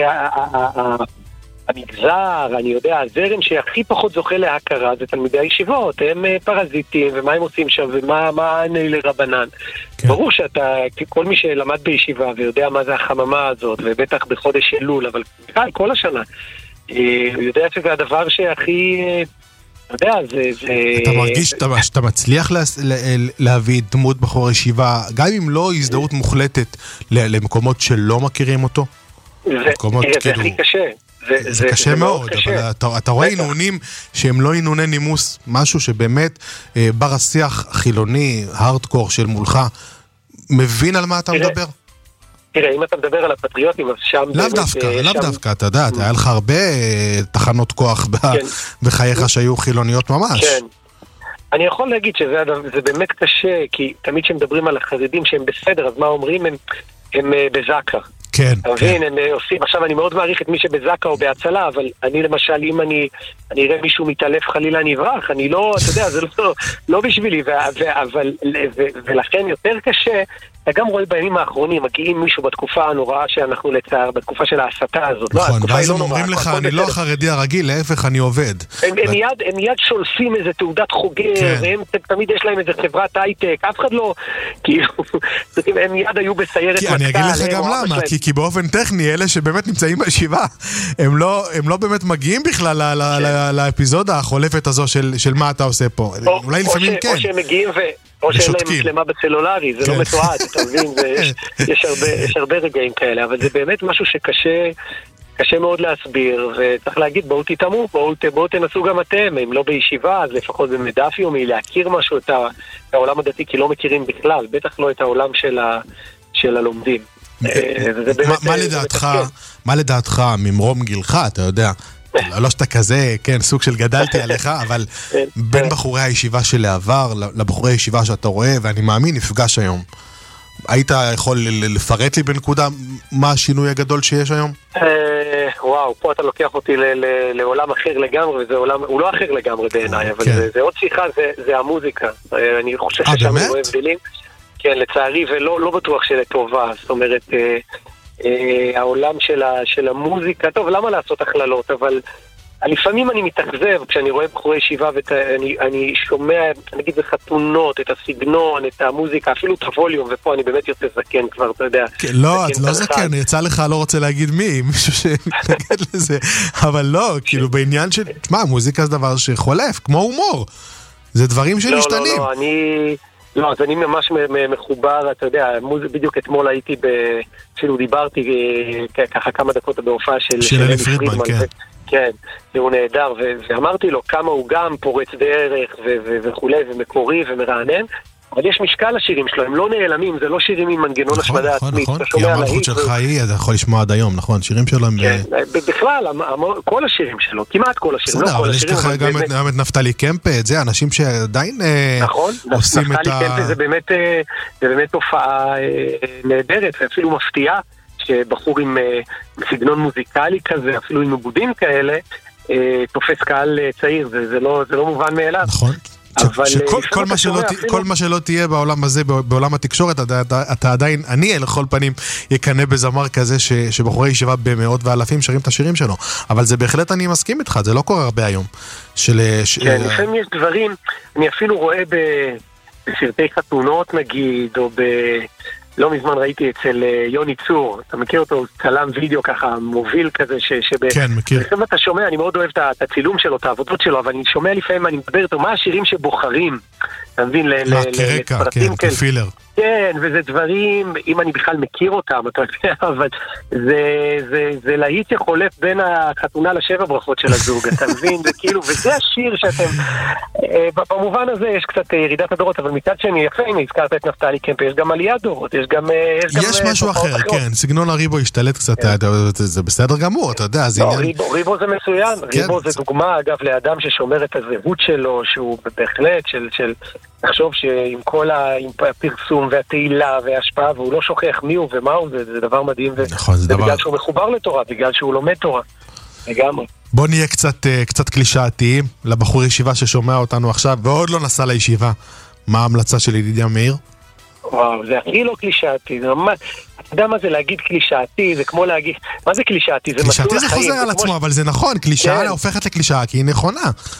המגזר, אני יודע, הזרם שהכי פחות זוכה להכרה זה תלמידי הישיבות, הם פרזיטים, ומה הם עושים שם, ומה עני לרבנן. כן. ברור שאתה, כל מי שלמד בישיבה ויודע מה זה החממה הזאת, ובטח בחודש אלול, אבל כל השנה, יודע שזה הדבר שהכי, אתה יודע, זה... אתה מרגיש שאתה מצליח להביא דמות בחור ישיבה, גם אם לא הזדהות מוחלטת למקומות שלא מכירים אותו? זה הכי קשה. זה קשה מאוד, אבל אתה רואה עינונים שהם לא עינוני נימוס, משהו שבאמת בר השיח חילוני, הארדקור של מולך, מבין על מה אתה מדבר? תראה, אם אתה מדבר על הפטריוטים, אז שם... לאו דווקא, אתה יודע, היה לך הרבה תחנות כוח בחייך שהיו חילוניות ממש. כן. אני יכול להגיד שזה באמת קשה, כי תמיד שמדברים על החרדים שהם בסדר, אז מה אומרים? הם בזקה. כן, כן. הם עושים, עכשיו אני מאוד מעריך את מי שבזקה או בהצלה, אבל אני למשל, אם אני אראה מישהו מתעלף חלילה נברח, אני לא, אתה יודע, זה לא בשבילי, ולכן יותר קשה, אתה גם רואה בימים האחרונים, מגיעים מישהו בתקופה הנוראה שאנחנו לצער, בתקופה של ההסתה הזאת. נכון, ואז הם אומרים לך, אני לא החרדי הרגיל, להפך אני עובד. הם מיד שולפים איזה תעודת חוגר, והם תמיד יש להם איזה חברת הייטק, אף אחד לא, כאילו, הם מיד היו בסיירת מטכ"ל. אני אגיד לך גם למה, כי באופן טכני, אלה שבאמת נמצאים בישיבה, הם לא באמת מגיעים בכלל לאפיזודה החולפת הזו של מה אתה עושה פה. אולי לפעמים כן. או שהם מגיעים או שאין להם מצלמה בסלולרי, זה לא מתועד, אתה מבין, יש הרבה רגעים כאלה, אבל זה באמת משהו שקשה מאוד להסביר, וצריך להגיד, בואו תתאמו, בואו תנסו גם אתם, אם לא בישיבה, אז לפחות במדף יומי, להכיר משהו את העולם הדתי, כי לא מכירים בכלל, בטח לא את העולם של הלומדים. מה לדעתך, ממרום גילך, אתה יודע, לא שאתה כזה, כן, סוג של גדלתי עליך, אבל בין בחורי הישיבה של העבר לבחורי הישיבה שאתה רואה, ואני מאמין, נפגש היום. היית יכול לפרט לי בנקודה מה השינוי הגדול שיש היום? וואו, פה אתה לוקח אותי לעולם אחר לגמרי, וזה עולם, הוא לא אחר לגמרי בעיניי, אבל זה עוד שיחה, זה המוזיקה. אני חושב ששם אני רואה הבדלים, כן, לצערי, ולא בטוח שלטובה, זאת אומרת... העולם של המוזיקה, טוב, למה לעשות הכללות, אבל לפעמים אני מתאכזב כשאני רואה בחורי ישיבה ואני שומע, נגיד בחתונות, את הסגנון, את המוזיקה, אפילו את הווליום, ופה אני באמת יוצא זקן כבר, אתה יודע. לא, את לא זקן, יצא לך, לא רוצה להגיד מי, מישהו שמתנגד לזה, אבל לא, כאילו בעניין של, תשמע, מוזיקה זה דבר שחולף, כמו הומור, זה דברים שמשתנים. לא, אז אני ממש מחובר, אתה יודע, בדיוק אתמול הייתי, אפילו דיברתי ככה כמה דקות בהופעה של אלי פרידמן, כן. כן, הוא נהדר, ואמרתי לו כמה הוא גם פורץ דרך וכולי, ומקורי ומרענן, אבל יש משקל לשירים שלו, הם לא נעלמים, זה לא שירים עם מנגנון השמדה עצמית. נכון, כי המלכות שלך היא, אתה יכול לשמוע עד היום, נכון? שירים שלו הם... כן, בכלל, כל השירים שלו, כמעט כל השירים. בסדר, אבל יש לך גם את נפתלי קמפה, את זה, אנשים שעדיין עושים את ה... נפתלי קמפה זה באמת תופעה נהדרת, ואפילו מפתיעה, שבחור עם סגנון מוזיקלי כזה, אפילו עם עיבודים כאלה, תופס קהל צעיר, זה לא מובן מאליו. נכון. כל מה שלא תהיה בעולם הזה, בעולם התקשורת, אתה עדיין, אני לכל פנים יקנה בזמר כזה שבחורי ישיבה במאות ואלפים שרים את השירים שלו, אבל זה בהחלט אני מסכים איתך, זה לא קורה הרבה היום. כן, לפעמים יש דברים, אני אפילו רואה בסרטי חתונות נגיד, או לא מזמן ראיתי אצל יוני צור, אתה מכיר אותו, הוא צלם וידאו ככה מוביל כזה, כן, מכיר. לפעמים אתה שומע, אני מאוד אוהב את הצילום שלו, את העבודות שלו, אבל אני שומע לפעמים, אני מדבר איתו, מה השירים שבוחרים, אתה מבין, כרקע, כן, כפילר. כן, וזה דברים, אם אני בכלל מכיר אותם, אתה יודע, אבל זה להיט שחולף בין החתונה לשבע ברכות של הזוג, אתה מבין, וכאילו, וזה השיר שאתם, במובן הזה יש קצת ירידת הדורות, אבל מצד שני, יפה, הנה, הזכרת את נפתלי קמפה, יש גם עליית דורות, יש משהו אחר, כן, סגנון הריבו השתלט קצת, זה בסדר גמור, אתה יודע, לא, ריבו זה מצוין, ריבו זה דוגמה, אגב, לאדם ששומר את הזהות שלו, שהוא בהחלט של תחשוב שעם כל הפרסום והתהילה וההשפעה, והוא לא שוכח מי הוא ומה הוא, זה דבר מדהים, זה בגלל שהוא מחובר לתורה, בגלל שהוא לומד תורה, לגמרי. בוא נהיה קצת קלישאתיים לבחור ישיבה ששומע אותנו עכשיו, ועוד לא נסע לישיבה. מה ההמלצה של ידידיה מאיר? וואו, זה הכי לא קלישאתי, זה ממש, אתה יודע מה זה להגיד קלישאתי, זה כמו להגיד, מה זה קלישאתי? קלישאתי זה חוזר על עצמו, אבל זה נכון, קלישאה הופכת לקלישאה, כי היא נכונה.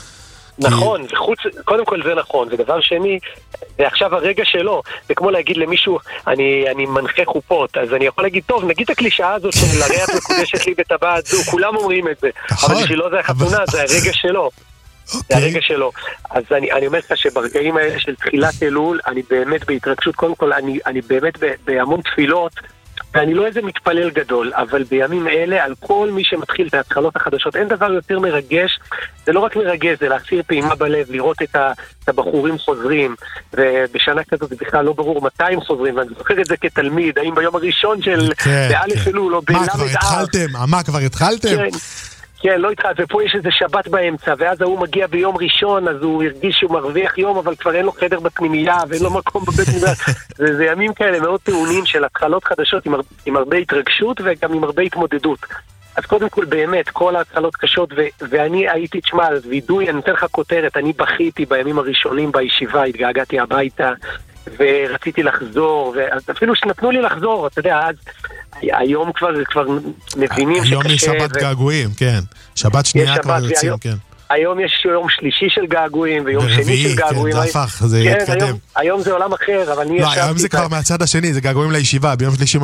נכון, קודם כל זה נכון, ודבר שני, זה עכשיו הרגע שלו, זה כמו להגיד למישהו, אני מנחה חופות, אז אני יכול להגיד, טוב, נגיד את הקלישאה הזאת של הרי את מקודשת לי בטבעת זו, כולם אומרים את זה, אבל בשבילו זה החתונה, זה הרגע שלו. זה הרגע שלו. אז אני אומר לך שברגעים האלה של תחילת אלול, אני באמת בהתרגשות, קודם כל אני באמת בהמון תפילות, ואני לא איזה מתפלל גדול, אבל בימים אלה, על כל מי שמתחיל את ההתחלות החדשות, אין דבר יותר מרגש, זה לא רק מרגש, זה להחסיר פעימה בלב, לראות את הבחורים חוזרים, ובשנה כזאת זה בכלל לא ברור מתי הם חוזרים, ואני זוכר את זה כתלמיד, האם ביום הראשון של באלף אלול, או מה, כבר התחלתם? מה, כבר התחלתם? כן, לא התחלת, ופה יש איזה שבת באמצע, ואז הוא מגיע ביום ראשון, אז הוא הרגיש שהוא מרוויח יום, אבל כבר אין לו חדר בפנימייה, ואין לו מקום בבית מדרש. זה ימים כאלה מאוד טעונים של התחלות חדשות, עם הרבה התרגשות, וגם עם הרבה התמודדות. אז קודם כל באמת, כל ההתחלות קשות, ואני הייתי, תשמע, וידוי, אני נותן לך כותרת, אני בכיתי בימים הראשונים בישיבה, התגעגעתי הביתה, ורציתי לחזור, ואפילו שנתנו לי לחזור, אתה יודע, אז היום כבר מבינים שקשה. היום יש שבת געגועים, כן. שבת שנייה כבר יוצאים, כן. היום יש יום שלישי של געגועים, ויום שני של געגועים. כן, זה הפך, זה יתקדם. היום זה עולם אחר, אבל אני לא, היום זה כבר מהצד השני, זה געגועים לישיבה, ביום שלישי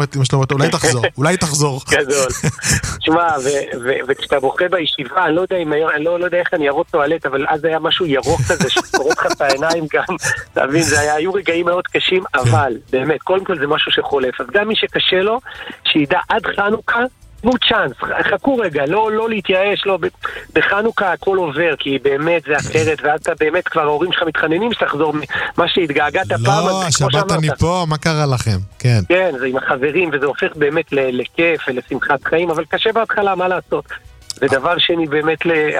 אולי תחזור. גדול. תשמע, וכשאתה בוכה בישיבה, אני לא יודע איך אני אראות טואלט, אבל אז היה משהו ירוק כזה, שקורא לך את העיניים גם, תבין, היו רגעים מאוד קשים, אבל באמת, קודם כל זה משהו שחולף. אז גם מי שקשה לו, שידע עד חנוכה, תנו צ'אנס, חכו רגע, לא להתייאש, לא, בחנוכה הכל עובר, כי באמת זה אחרת, ואז אתה באמת כבר ההורים שלך מתחננים שתחזור מה שהתגעגעת פעם. לא, השבת אני פה, מה קרה לכם? כן. כן, זה עם החברים, וזה הופך באמת לכיף ולשמחת חיים, אבל קשה בהתחלה, מה לעשות? ודבר שני באמת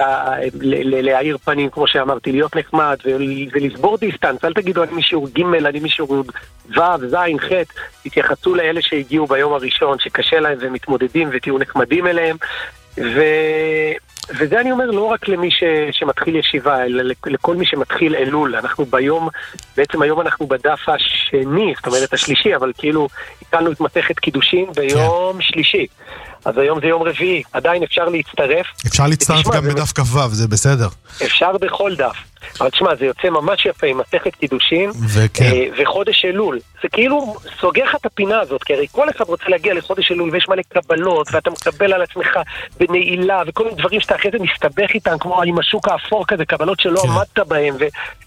להאיר פנים, כמו שאמרתי, להיות נחמד ולסבור דיסטנס, אל תגידו אני מישהו ג' אני מישהו ו', ז', ח', תתייחסו לאלה שהגיעו ביום הראשון, שקשה להם ומתמודדים ותהיו נחמדים אליהם, וזה אני אומר לא רק למי שמתחיל ישיבה, אלא לכל מי שמתחיל אלול. אנחנו בעצם היום אנחנו בדף השני, זאת אומרת השלישי, אבל כאילו התחלנו את מסכת קידושין ביום שלישי. אז היום זה יום רביעי, עדיין אפשר להצטרף. אפשר להצטרף גם בדף כ"ו, זה בסדר. אפשר בכל דף. אבל תשמע, זה יוצא ממש יפה עם מסכת קידושין וחודש אלול. זה כאילו סוגר לך את הפינה הזאת, כי הרי כל אחד רוצה להגיע לחודש אלול ויש מלא קבלות, ואתה מקבל על עצמך בנעילה, וכל מיני דברים שאתה אחרי זה מסתבך איתם, כמו עם השוק האפור כזה, קבלות שלא עמדת בהם,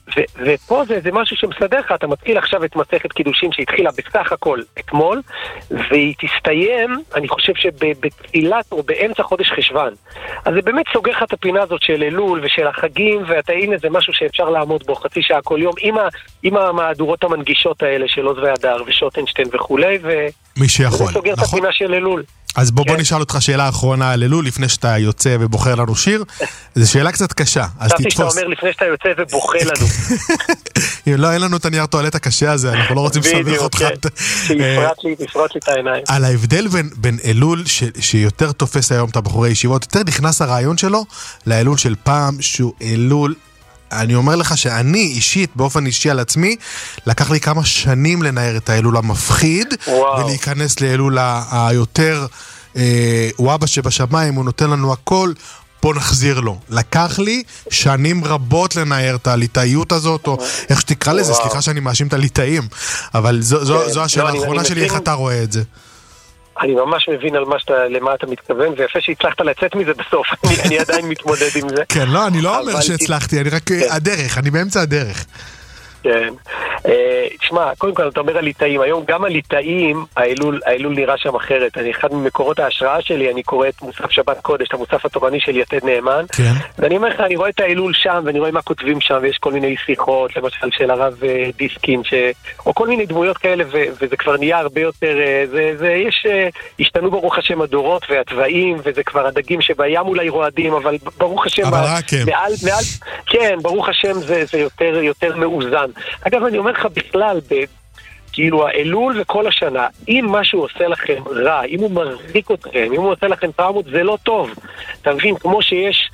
ופה זה משהו שמסדר לך, אתה מתחיל עכשיו את מסכת קידושין שהתחילה בסך הכל אתמול, והיא תסתיים, אני חושב שבתחילת או באמצע חודש חשבן. אז זה באמת סוגר לך את הפינה הזאת של אלול ושל החגים, ואתה הנה זה משהו שאפשר לעמוד בו חצי שעה כל יום, עם המהדורות המנגישות האלה של עוז והדר ושוטנשטיין וכולי, מי שיכול, וזה סוגר את הפינה של אלול. אז בוא נשאל אותך שאלה אחרונה על אלול, לפני שאתה יוצא ובוחר לנו שיר. זו שאלה קצת קשה, אז תתפוס. שאתה אומר לפני שאתה יוצא ובוחר לנו. אם לא, אין לנו את הנייר טואלט הקשה הזה, אנחנו לא רוצים לסבך אותך. שיפרט לי את העיניים. על ההבדל בין אלול שיותר תופס היום את הבחורי ישיבות, יותר נכנס הרעיון שלו לאלול של פעם, שהוא אלול, אני אומר לך שאני אישית, באופן אישי על עצמי, לקח לי כמה שנים לנער את האלול המפחיד, ולהיכנס לאלול היותר וואבא שבשמיים, הוא נותן לנו הכל, בוא נחזיר לו. לקח לי שנים רבות לנער את הליטאיות הזאת, או איך שתקרא לזה, סליחה שאני מאשים את הליטאים, אבל זו השאלה האחרונה שלי, איך אתה רואה את זה? אני ממש מבין על למה אתה מתכוון, ויפה שהצלחת לצאת מזה בסוף, אני עדיין מתמודד עם זה. כן, לא, אני לא אומר שהצלחתי, אני רק הדרך, אני באמצע הדרך. כן. תשמע, קודם כל אתה אומר על ליטאים, היום גם על ליטאים האלול נראה שם אחרת. אחד ממקורות ההשראה שלי, אני קורא את מוסף שבת קודש, את המוסף התורני של יתד נאמן, ואני אומר לך, אני רואה את האלול שם, ואני רואה מה כותבים שם, ויש כל מיני שיחות, למשל של הרב דיסקין, או כל מיני דמויות כאלה, וזה כבר נהיה הרבה יותר, השתנו ברוך השם הדורות והצבעים, וזה כבר הדגים שבים אולי רועדים, אבל ברוך השם, כן, ברוך השם זה יותר מאוזן. אגב, אני אומר לך בכלל, כאילו האלול וכל השנה, אם משהו עושה לכם רע, אם הוא מרחיק אתכם, אם הוא עושה לכם טראומות, זה לא טוב. אתה מבין, כמו שיש...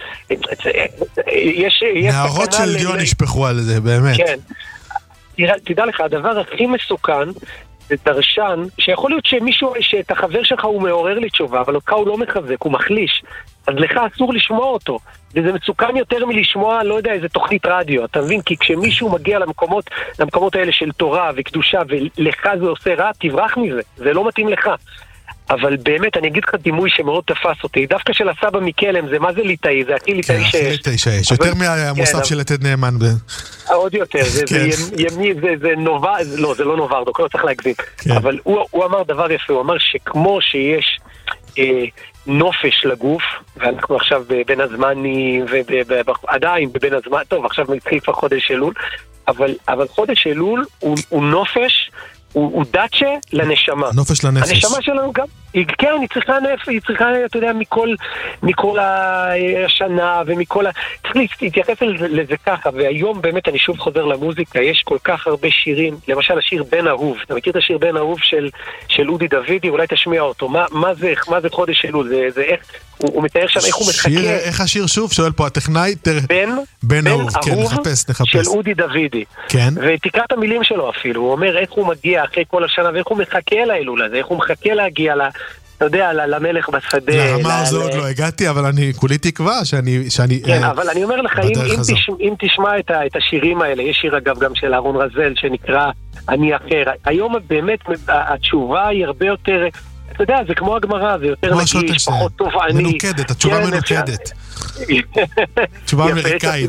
נערות של דיון ישפחו על זה, באמת. כן. תדע לך, הדבר הכי מסוכן, זה דרשן, שיכול להיות שמישהו, שאת החבר שלך הוא מעורר לתשובה, אבל אותך הוא לא מחזק, הוא מחליש. אז לך אסור לשמוע אותו. וזה מסוכן יותר מלשמוע, לא יודע, איזה תוכנית רדיו. אתה מבין? כי כשמישהו מגיע למקומות האלה של תורה וקדושה, ולך זה עושה רע, תברח מזה. זה לא מתאים לך. אבל באמת, אני אגיד לך דימוי שמאוד תפס אותי. דווקא של הסבא מקלם, זה מה זה ליטאי? זה הכי ליטאי שיש. יותר מהמוסף של יתד נאמן. עוד יותר. זה נובר, לא, זה לא נובר, לא צריך להגזים. אבל הוא אמר דבר יפה, הוא אמר שכמו שיש נופש לגוף, ואנחנו עכשיו בין הזמנים, ועדיין בין הזמן, טוב, עכשיו מתחיל כבר חודש אלול, אבל חודש אלול הוא נופש, הוא דאצ'ה לנשמה. נופש לנפש. הנשמה שלנו גם, כן, היא צריכה, אתה יודע, מכל השנה ומכל צריך להתייחס לזה ככה, והיום באמת אני שוב חוזר למוזיקה, יש כל כך הרבה שירים, למשל השיר בן אהוב, אתה מכיר את השיר בן אהוב של אודי דוידי, אולי תשמיע אותו, מה זה חודש אלול, זה איך, הוא מתאר שם איך הוא מחכה. איך השיר שוב? שואל פה הטכנאי, בן אהוב, כן, נחפש. של אודי דוידי. כן. ותקרא את המילים שלו אפילו, הוא אומר איך הוא מגיע אחרי כל השנה, ואיך הוא מחכה לאלול הזה, איך הוא מחכה להגיע אתה יודע, למלך בשדה. לרמה הזו עוד לא הגעתי, אבל אני כולי תקווה שאני... כן, אבל אני אומר לך, אם תשמע את השירים האלה, יש שיר אגב גם של אהרון רזל, שנקרא אני אחר. היום באמת התשובה היא הרבה יותר... אתה יודע, זה כמו הגמרא, זה יותר נגיש, פחות תובעני. מנוקדת, התשובה מנוקדת. תשובה אמריקאית.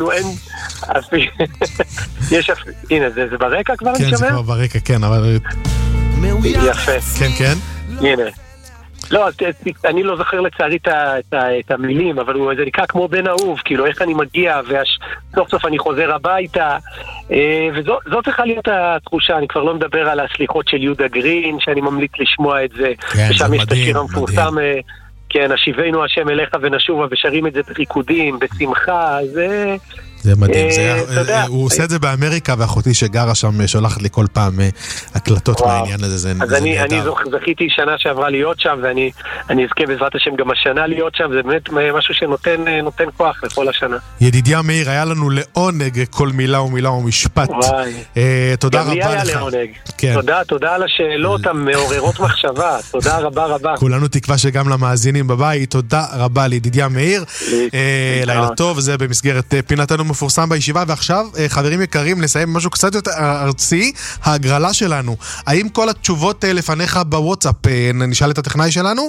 הנה, זה ברקע כבר אני שומע? כן, זה כבר ברקע, כן, אבל... יפה. כן, כן. הנה. לא, אני לא זוכר לצערי את המילים, אבל זה נקרא כמו בן אהוב, כאילו איך אני מגיע, וסוף סוף אני חוזר הביתה, וזאת צריכה להיות התחושה, אני כבר לא מדבר על הסליחות של יהודה גרין, שאני ממליץ לשמוע את זה, ושם יש את השיר המפורסם, כן, השיבנו השם אליך ונשובה, ושרים את זה בריקודים, בשמחה, זה מדהים, הוא עושה את זה באמריקה, ואחותי שגרה שם שולחת לי כל פעם הקלטות מהעניין הזה, זה נהדר. אז אני זכיתי שנה שעברה להיות שם, ואני אזכה בעזרת השם גם השנה להיות שם, זה באמת משהו שנותן כוח לכל השנה. ידידיה מאיר, היה לנו לעונג כל מילה ומילה ומשפט. תודה רבה לך. גם לי היה לעונג. תודה על השאלות המעוררות מחשבה, תודה רבה רבה. כולנו תקווה שגם למאזינים בבית, תודה רבה לידידיה מאיר. לילה טוב, זה במסגרת פינתנו מפורסם בישיבה, ועכשיו, חברים יקרים, נסיים משהו קצת יותר ארצי, ההגרלה שלנו. האם כל התשובות לפניך בוואטסאפ, נשאל את הטכנאי שלנו?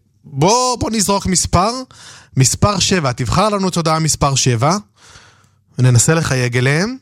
בוא נזרוק מספר 7, תבחר לנו תודעה מספר 7, ננסה לחייג אליהם.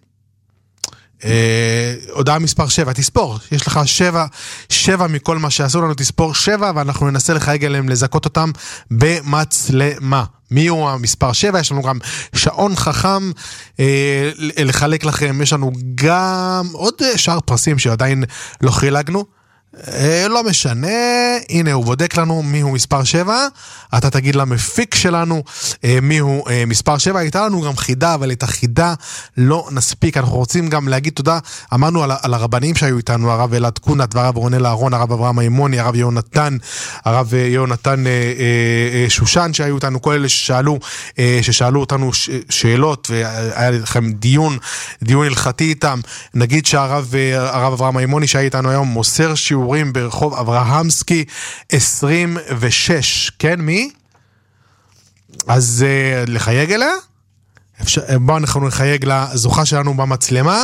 הודעה מספר 7, תספור, יש לך 7 מכל מה שעשו לנו, תספור 7 ואנחנו ננסה לחייג אליהם, לזכות אותם במצלמה. מי הוא המספר 7? יש לנו גם שעון חכם לחלק לכם, יש לנו גם עוד שאר פרסים שעדיין לא חילגנו, לא משנה, הנה הוא בודק לנו מי הוא מספר 7, אתה תגיד למפיק שלנו מי הוא מספר 7, הייתה לנו גם חידה, אבל את החידה לא נספיק, אנחנו רוצים גם להגיד תודה, אמרנו על הרבנים שהיו איתנו, הרב אלעד קונת והרב רונל אהרון, הרב אברהם מימוני, הרב יונתן שושן שהיו איתנו, כל אלה ששאלו אותנו שאלות, והיה לכם דיון הלכתי איתם, נגיד שהרב אברהם מימוני שהיה איתנו היום מוסר שיעורים ברחוב אברהמסקי 26, כן, מי? אז לחייג אליה? בואו אנחנו נחייג לזוכה שלנו במצלמה,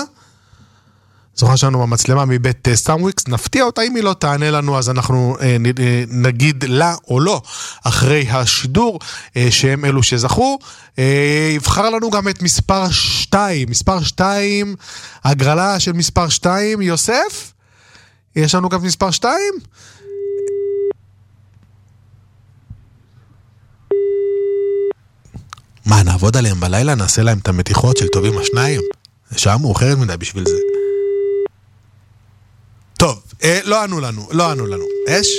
מבית סאמוויקס, נפתיע אותה, אם היא לא תענה לנו אז אנחנו נגיד לה או לא אחרי השידור שהם אלו שזכו. יבחר לנו גם את מספר 2, הגרלה של מספר 2, יוסף? יש לנו גם מספר 2? מה, נעבוד עליהם בלילה? נעשה להם את המתיחות של טובים השניים? שעה מאוחרת מדי בשביל זה. טוב, לא ענו לנו. אש?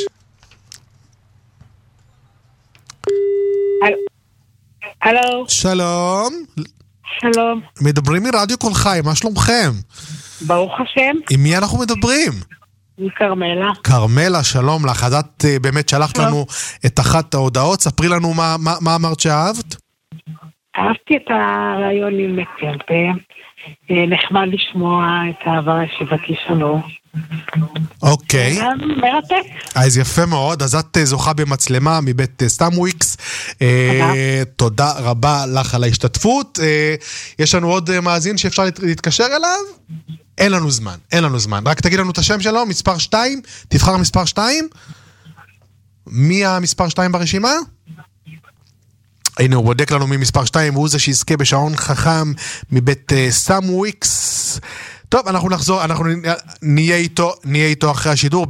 הלו. שלום. מדברים מרדיו כל חי, מה שלומכם? ברוך השם. עם מי אנחנו מדברים? קרמלה. קרמלה, שלום לך. את באמת שלחת לנו את אחת ההודעות. ספרי לנו מה אמרת שאהבת? אהבתי את הרעיון עם מקלפה. נחמד לשמוע את העבר הישיבתי שלו. אוקיי. מרתק. אז יפה מאוד. אז את זוכה במצלמה מבית סאמוויקס. תודה רבה לך על ההשתתפות. יש לנו עוד מאזין שאפשר להתקשר אליו? אין לנו זמן. רק תגיד לנו את השם שלו, מספר 2, תבחר מספר 2. מי המספר 2 ברשימה? הנה הוא בודק לנו ממספר 2, והוא זה שיזכה בשעון חכם מבית סאמוויקס. טוב, אנחנו נחזור, אנחנו נהיה איתו אחרי השידור.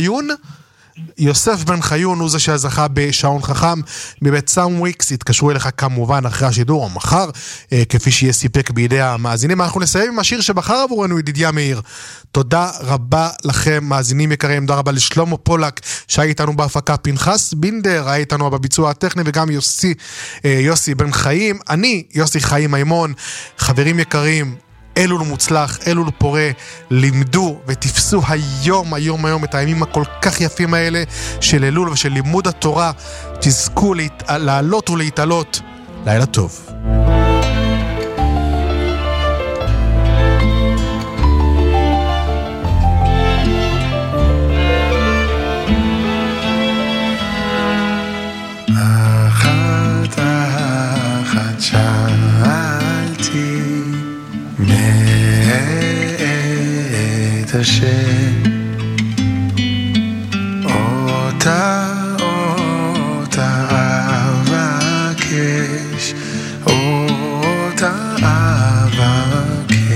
יוסף בן חיון הוא זה שזכה בשעון חכם מבית סאמוויקס. התקשרו אליך כמובן אחרי השידור או מחר, כפי שיהיה סיפק בידי המאזינים. אנחנו נסיים עם השיר שבחר עבורנו ידידיה מאיר. תודה רבה לכם מאזינים יקרים, תודה רבה לשלמה פולק שהיה איתנו בהפקה, פנחס בינדר היה איתנו בביצוע הטכני, וגם יוסי בן חיים, אני יוסי חיים מימון. חברים יקרים, אלול מוצלח, אלול פורה, לימדו ותפסו היום את הימים הכל כך יפים האלה של אלול ושל לימוד התורה. תזכו לעלות ולהתעלות. לילה טוב. אחת שאלתי מאת השם, אותה אבקש, אותה אבקש.